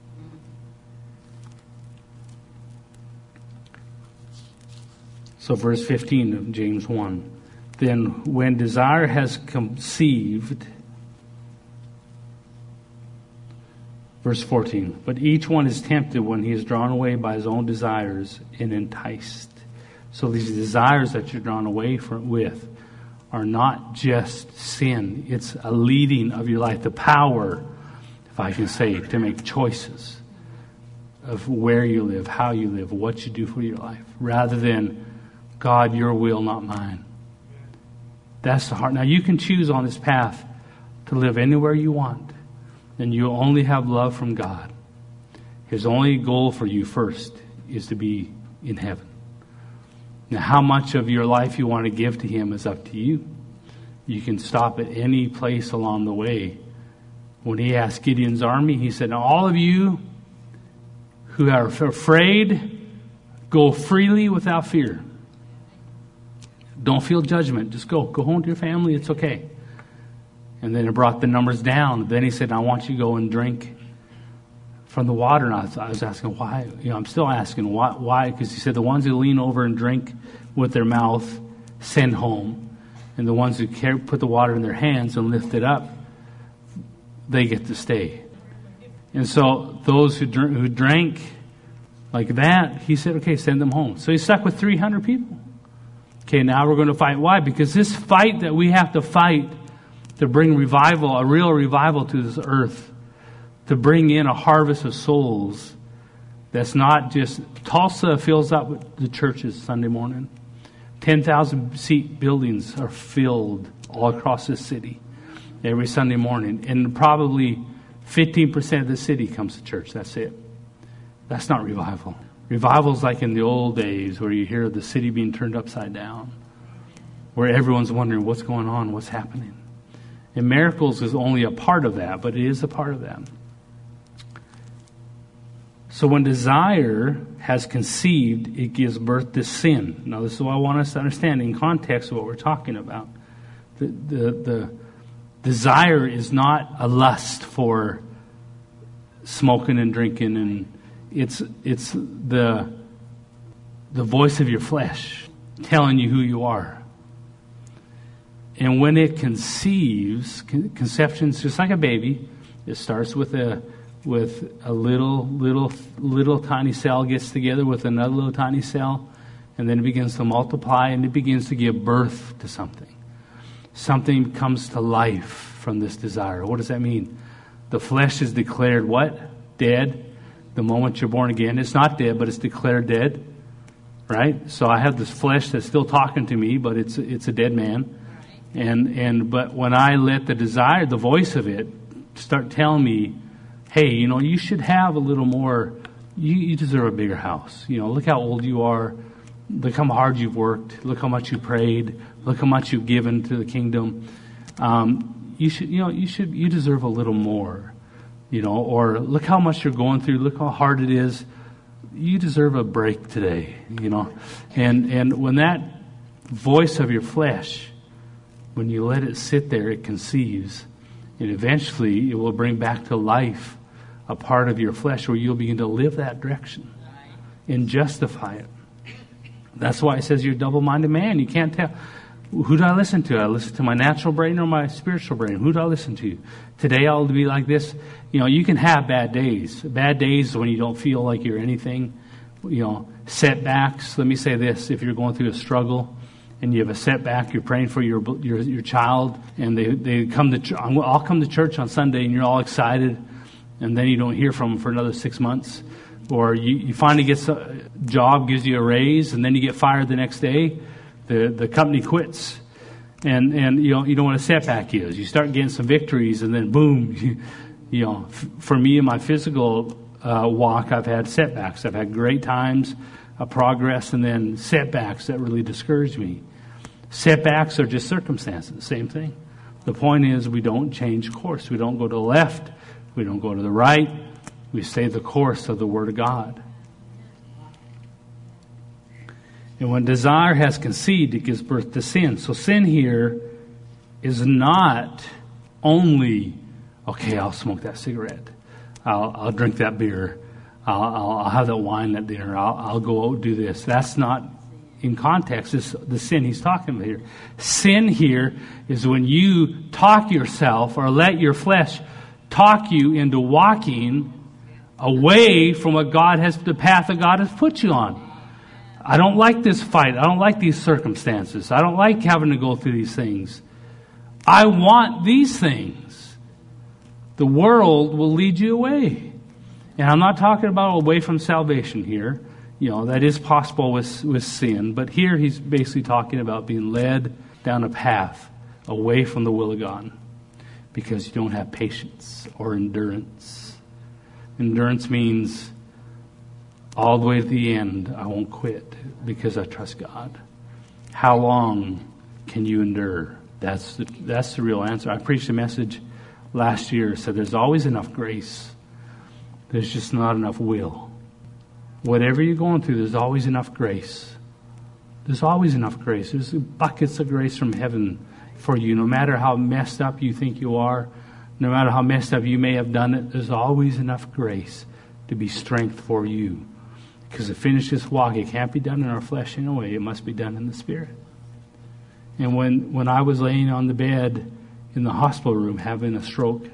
So verse fifteen of James one. Then when desire has conceived, verse fourteen, but each one is tempted when he is drawn away by his own desires and enticed. So these desires that you're drawn away from, with are not just sin. It's a leading of your life, the power, if I can say, to make choices of where you live, how you live, what you do for your life, rather than God, your will, not mine. That's the heart. Now you can choose on this path to live anywhere you want, and you only have love from God. His only goal for you first is to be in heaven. Now how much of your life you want to give to Him is up to you. You can stop at any place along the way. When He asked Gideon's army, He said, now all of you who are afraid, go freely without fear. Don't feel judgment. Just go. Go home to your family. It's okay. And then it brought the numbers down. Then He said, I want you to go and drink from the water. And I was, I was asking why. You know, I'm still asking why. Why? Because He said the ones who lean over and drink with their mouth send home. And the ones who care, put the water in their hands and lift it up, they get to stay. And so those who, dr- who drank like that, He said, okay, send them home. So He's stuck with three hundred people. Okay, now we're going to fight. Why? Because this fight that we have to fight to bring revival, a real revival to this earth, to bring in a harvest of souls that's not just... Tulsa fills up the churches Sunday morning. ten thousand seat buildings are filled all across the city every Sunday morning. And probably fifteen percent of the city comes to church. That's it. That's not revival. Revival's like in the old days where you hear the city being turned upside down, where everyone's wondering what's going on, what's happening. And miracles is only a part of that, but it is a part of that. So when desire has conceived, it gives birth to sin. Now this is what I want us to understand in context of what we're talking about. The, the, the desire is not a lust for smoking and drinking, and it's it's the the voice of your flesh telling you who you are. And when it conceives, con- conception's just like a baby. It starts with a with a little, little, little tiny cell gets together with another little tiny cell, and then it begins to multiply, and it begins to give birth to something. Something comes to life from this desire. What does that mean? The flesh is declared what? Dead. The moment you're born again, it's not dead, but it's declared dead. Right? So I have this flesh that's still talking to me, but it's it's a dead man. And and but when I let the desire, the voice of it, start telling me, hey, you know, you should have a little more, you, you deserve a bigger house. You know, look how old you are. Look how hard you've worked. Look how much you prayed. Look how much you've given to the kingdom. Um, you should, you know, you should, you deserve a little more. You know, or look how much you're going through. Look how hard it is. You deserve a break today. You know, and and when that voice of your flesh, when you let it sit there, it conceives, and eventually it will bring back to life a part of your flesh where you'll begin to live that direction and justify it. That's why it says you're a double-minded man. You can't tell. Who do I listen to? I listen to my natural brain or my spiritual brain? Who do I listen to? Today I'll be like this. You know, you can have bad days. Bad days when you don't feel like you're anything. You know, setbacks. Let me say this. If you're going through a struggle and you have a setback, you're praying for your your, your child, and they, they come to ch- I'll come to church on Sunday, and you're all excited, and then you don't hear from them for another six months. Or you, you finally get a job, gives you a raise, and then you get fired the next day. The the company quits, and and you know you know what a setback is. You start getting some victories, and then boom, you, you know. F- for me in my physical uh, walk, I've had setbacks. I've had great times, uh, progress, and then setbacks that really discourage me. Setbacks are just circumstances. Same thing. The point is, we don't change course. We don't go to the left. We don't go to the right. We stay the course of the Word of God. And when desire has conceived, it gives birth to sin. So sin here is not only, okay, I'll smoke that cigarette. I'll, I'll drink that beer. I'll, I'll, I'll have that wine at dinner. I'll, I'll go out do this. That's not in context. This the sin he's talking about here. Sin here is when you talk yourself or let your flesh talk you into walking away from what God has, the path that God has put you on. I don't like this fight. I don't like these circumstances. I don't like having to go through these things. I want these things. The world will lead you away. And I'm not talking about away from salvation here. You know, that is possible with, with sin. But here he's basically talking about being led down a path away from the will of God because you don't have patience or endurance. Endurance means all the way to the end, I won't quit because I trust God. How long can you endure? That's the, that's the real answer. I preached a message last year, said there's always enough grace. There's just not enough will. Whatever you're going through, there's always enough grace. There's always enough grace. There's buckets of grace from heaven for you. No matter how messed up you think you are, no matter how messed up you may have done it, there's always enough grace to be strength for you. Because to finish this walk, it can't be done in our flesh in a way. It must be done in the Spirit. And when, when I was laying on the bed in the hospital room having a stroke,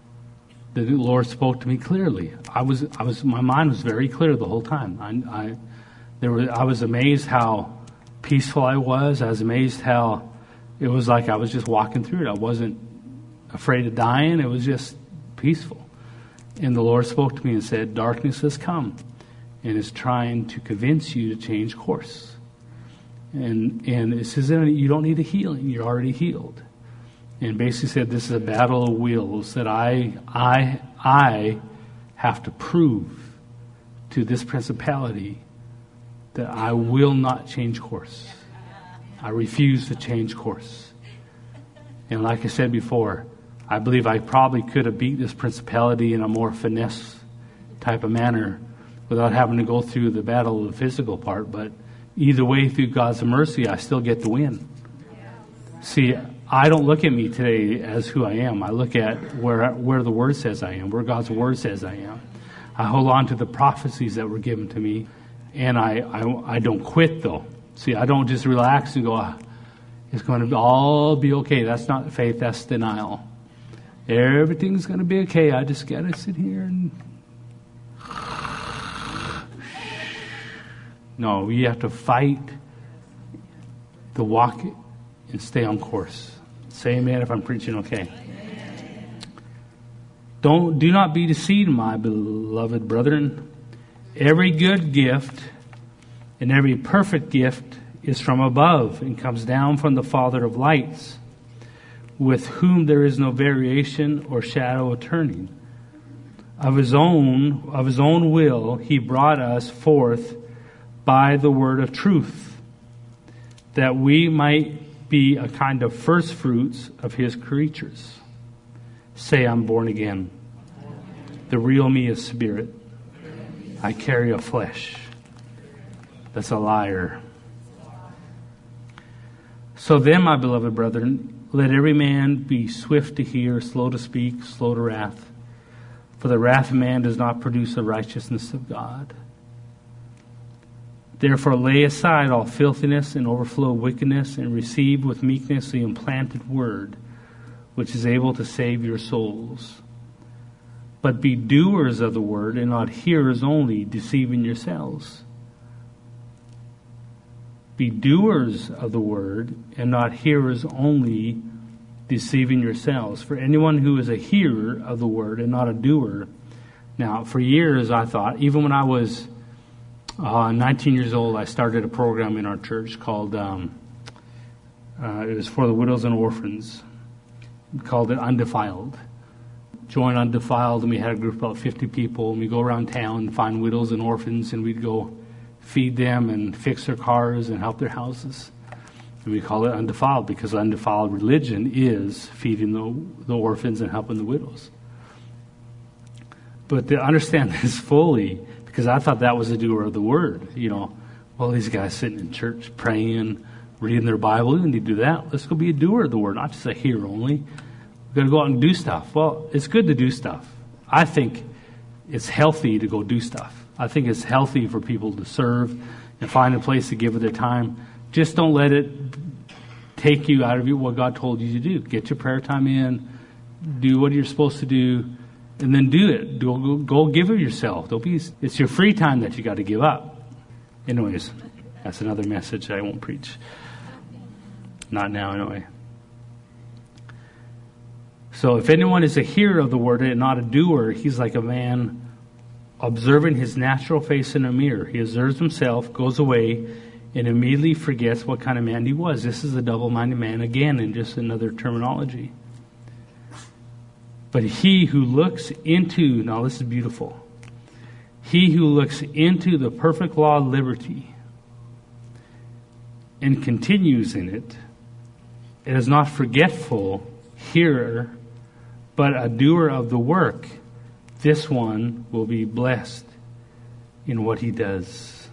the Lord spoke to me clearly. I was, I was, my mind was very clear the whole time. I, I, there was, I was amazed how peaceful I was. I was amazed how it was like I was just walking through it. I wasn't afraid of dying. It was just peaceful. And the Lord spoke to me and said, darkness has come and is trying to convince you to change course. And and it says you don't need a healing. You're already healed. And basically said this is a battle of wills that I I I have to prove to this principality that I will not change course. I refuse to change course. And like I said before, I believe I probably could have beat this principality in a more finesse type of manner without having to go through the battle of the physical part. But either way, through God's mercy, I still get to win. See, I don't look at me today as who I am. I look at where where the Word says I am, where God's Word says I am. I hold on to the prophecies that were given to me, and I, I, I don't quit, though. See, I don't just relax and go, ah, It's going to all be okay. That's not faith, that's denial. Everything's going to be okay. I just got to sit here and... No, we have to fight the walk and stay on course. Say amen if I'm preaching okay. Don't, do not be deceived, my beloved brethren. Every good gift and every perfect gift is from above and comes down from the Father of lights, with whom there is no variation or shadow of turning. Of his own, of his own will, he brought us forth by the word of truth, that we might be a kind of first fruits of his creatures. Say, I'm born again. The real me is spirit. I carry a flesh. That's a liar. So then, my beloved brethren, let every man be swift to hear, slow to speak, slow to wrath. For the wrath of man does not produce the righteousness of God. Therefore lay aside all filthiness and overflow of wickedness, and receive with meekness the implanted word, which is able to save your souls. But be doers of the word, and not hearers only, deceiving yourselves. Be doers of the word, and not hearers only, deceiving yourselves. For anyone who is a hearer of the word and not a doer. Now, for years I thought, even when I was uh, nineteen years old, I started a program in our church called, um, uh, it was for the widows and orphans. We called it Undefiled. Join Undefiled, and we had a group of about fifty people, and we go around town and find widows and orphans, and we'd go feed them and fix their cars and help their houses. And we call it Undefiled because undefiled religion is feeding the, the orphans and helping the widows. But to understand this fully, because I thought that was the doer of the word, you know, well, these guys sitting in church praying, reading their Bible, we don't need to do that. Let's go be a doer of the word, not just a hearer only. We've got to go out and do stuff. Well, it's good to do stuff. I think it's healthy to go do stuff. I think it's healthy for people to serve and find a place to give of their time. Just don't let it take you out of what God told you to do. Get your prayer time in, do what you're supposed to do, and then do it. Go, go give of yourself. Don't be. It's your free time that you got to give up. Anyways, that's another message I won't preach. Not now, anyway. So if anyone is a hearer of the word and not a doer, he's like a man observing his natural face in a mirror. He observes himself, goes away, and immediately forgets what kind of man he was. This is a double-minded man again, in just another terminology. But he who looks into, now this is beautiful, he who looks into the perfect law of liberty and continues in it, and is not forgetful hearer, but a doer of the work, this one will be blessed in what he does.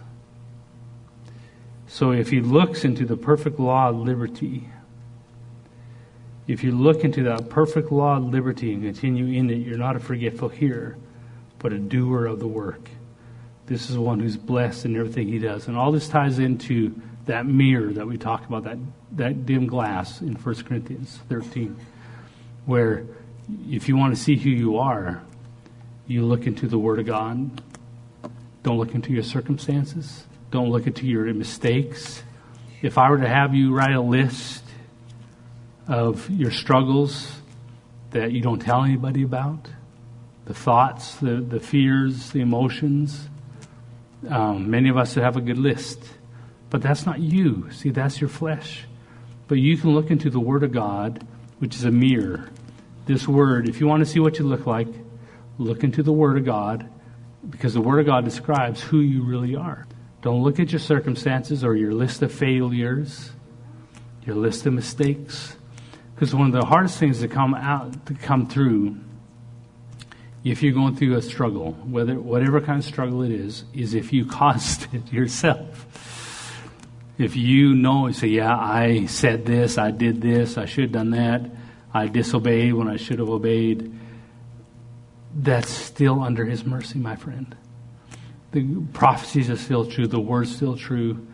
So if he looks into the perfect law of liberty, if you look into that perfect law of liberty and continue in it, you're not a forgetful hearer, but a doer of the work. This is one who's blessed in everything he does. And all this ties into that mirror that we talked about, that, that dim glass in First Corinthians thirteen, where if you want to see who you are, you look into the Word of God. Don't look into your circumstances. Don't look into your mistakes. If I were to have you write a list of your struggles that you don't tell anybody about, the thoughts, the, the fears, the emotions, um, many of us have a good list. But that's not you. See, that's your flesh. But you can look into the Word of God, which is a mirror. This Word, if you want to see what you look like, look into the Word of God, because the Word of God describes who you really are. Don't look at your circumstances or your list of failures, your list of mistakes. Because one of the hardest things to come out, to come through, if you're going through a struggle, whether whatever kind of struggle it is, is if you caused it yourself. If you know and say, yeah, I said this, I did this, I should have done that, I disobeyed when I should have obeyed, that's still under His mercy, my friend. The prophecies are still true, the word's still true,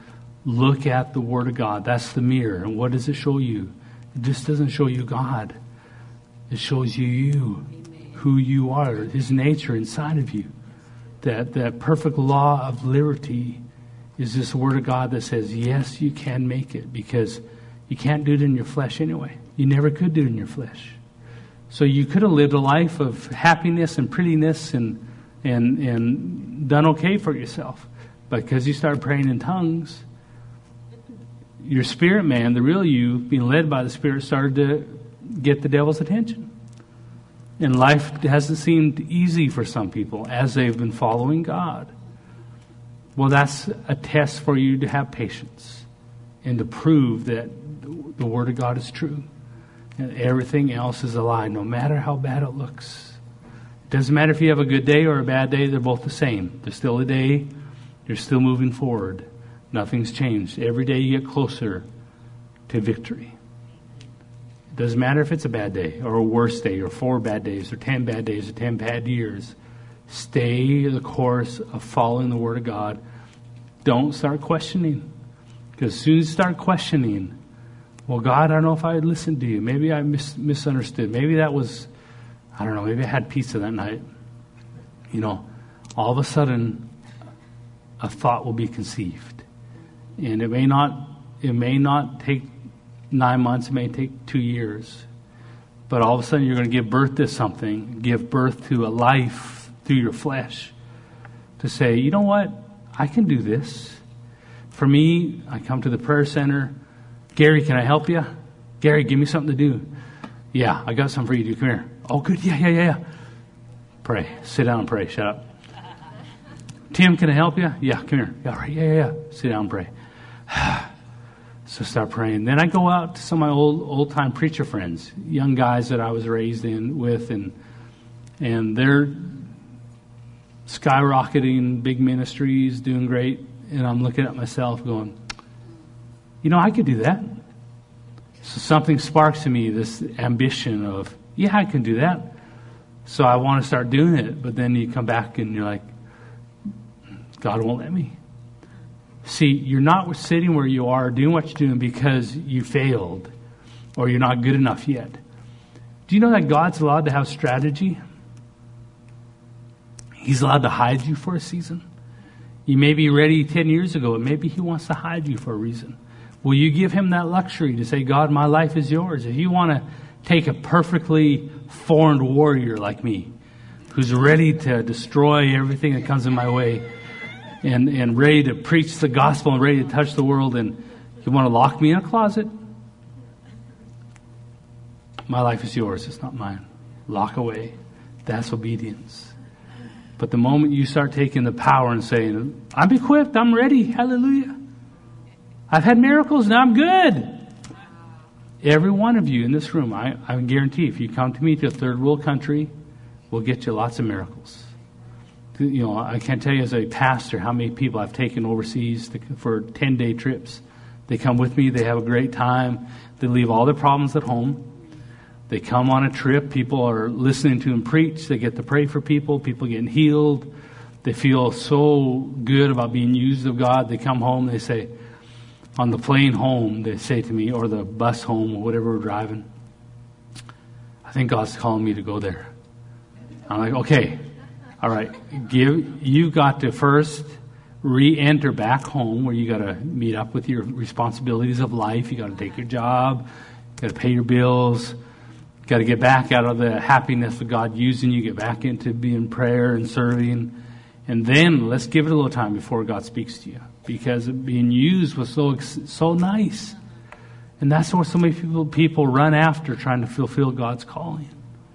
Look at the Word of God. That's the mirror. And what does it show you? It just doesn't show you God. It shows you you, who you are, His nature inside of you. That, that perfect law of liberty is this Word of God that says, yes, you can make it, because you can't do it in your flesh anyway. You never could do it in your flesh. So you could have lived a life of happiness and prettiness and and and done okay for yourself. But because you started praying in tongues, your spirit man, the real you, being led by the Spirit, started to get the devil's attention. And life hasn't seemed easy for some people as they've been following God. Well, that's a test for you to have patience and to prove that the Word of God is true. And everything else is a lie, no matter how bad it looks. It doesn't matter if you have a good day or a bad day, they're both the same. There's still a day, you're still moving forward. Nothing's changed. Every day you get closer to victory. It doesn't matter if it's a bad day or a worse day or four bad days or ten bad days or ten bad years. Stay the course of following the Word of God. Don't start questioning. Because as soon as you start questioning, well, God, I don't know if I had listened to you. Maybe I mis- misunderstood. Maybe that was, I don't know, maybe I had pizza that night. You know, all of a sudden, a thought will be conceived. And it may not, it may not take nine months, it may take two years. But all of a sudden you're going to give birth to something, give birth to a life through your flesh. To say, you know what, I can do this. For me, I come to the prayer center. Gary, can I help you? Gary, give me something to do. Yeah, I got something for you to do. Come here. Oh, good. Yeah, yeah, yeah. Pray. Sit down and pray. Shut up. Tim, can I help you? Yeah, come here. Yeah, right. Yeah, yeah, yeah. Sit down and pray. So start praying. Then I go out to some of my old old time preacher friends, young guys that I was raised in with, and and they're skyrocketing, big ministries, doing great. And I'm looking at myself going, you know, I could do that. So something sparks in me this ambition of, yeah, I can do that. So I want to start doing it. But then you come back and you're like, God won't let me. See, you're not sitting where you are doing what you're doing because you failed or you're not good enough yet. Do you know that God's allowed to have strategy? He's allowed to hide you for a season. You may be ready ten years ago, and maybe He wants to hide you for a reason. Will you give Him that luxury to say, God, my life is yours? If you want to take a perfectly formed warrior like me, who's ready to destroy everything that comes in my way, and, and ready to preach the gospel and ready to touch the world, and you want to lock me in a closet? My life is yours, it's not mine. Lock away. That's obedience. But the moment you start taking the power and saying, I'm equipped, I'm ready, hallelujah. I've had miracles, now I'm good. Every one of you in this room, I, I guarantee, if you come to me to a third world country, we'll get you lots of miracles. You know, I can't tell you as a pastor how many people I've taken overseas to, for ten-day trips. They come with me, they have a great time, they leave all their problems at home. They come on a trip, people are listening to them preach, they get to pray for people, people getting healed. They feel so good about being used of God. They come home, they say, on the plane home, they say to me, or the bus home, or whatever we're driving, I think God's calling me to go there. I'm like, okay, all right, give, you got to first re-enter back home where you got to meet up with your responsibilities of life. You got to take your job, got to pay your bills, got to get back out of the happiness of God using you, get back into being prayer and serving. And then let's give it a little time before God speaks to you. Because being used was so so nice. And that's what so many people, people run after, trying to fulfill God's calling.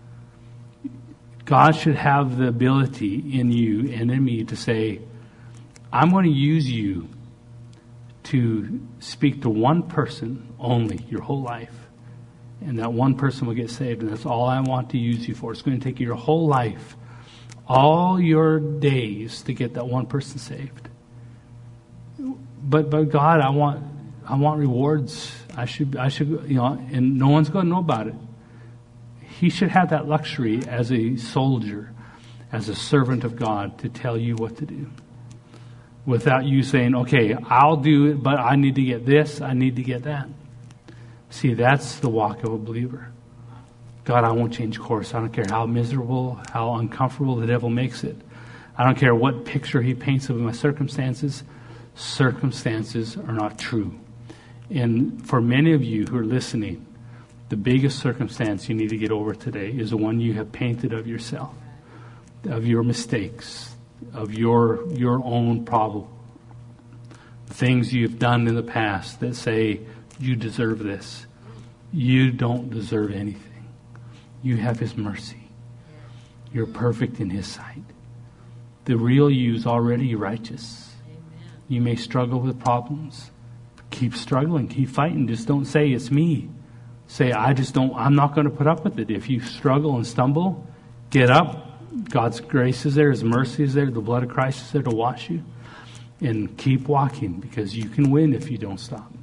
God should have the ability in you and in me to say, I'm going to use you to speak to one person only your whole life. And that one person will get saved. And that's all I want to use you for. It's going to take you your whole life, all your days, to get that one person saved. But but God, I want I want rewards. I should I should you know, and no one's going to know about it. He should have that luxury as a soldier, as a servant of God, to tell you what to do. without you saying, okay, I'll do it, but I need to get this, I need to get that. See, that's the walk of a believer. God, I won't change course. I don't care how miserable, how uncomfortable the devil makes it. I don't care what picture he paints of my circumstances. Circumstances are not true. And for many of you who are listening, the biggest circumstance you need to get over today is the one you have painted of yourself, of your mistakes, of your your own problem. The things you've done in the past that say, you deserve this. You don't deserve anything. You have His mercy. You're perfect in His sight. The real you is already righteous. You may struggle with problems. Keep struggling. Keep fighting. Just don't say, it's me. Say, I just don't, I'm not going to put up with it. If you struggle and stumble, get up. God's grace is there. His mercy is there. The blood of Christ is there to wash you. And keep walking, because you can win if you don't stop.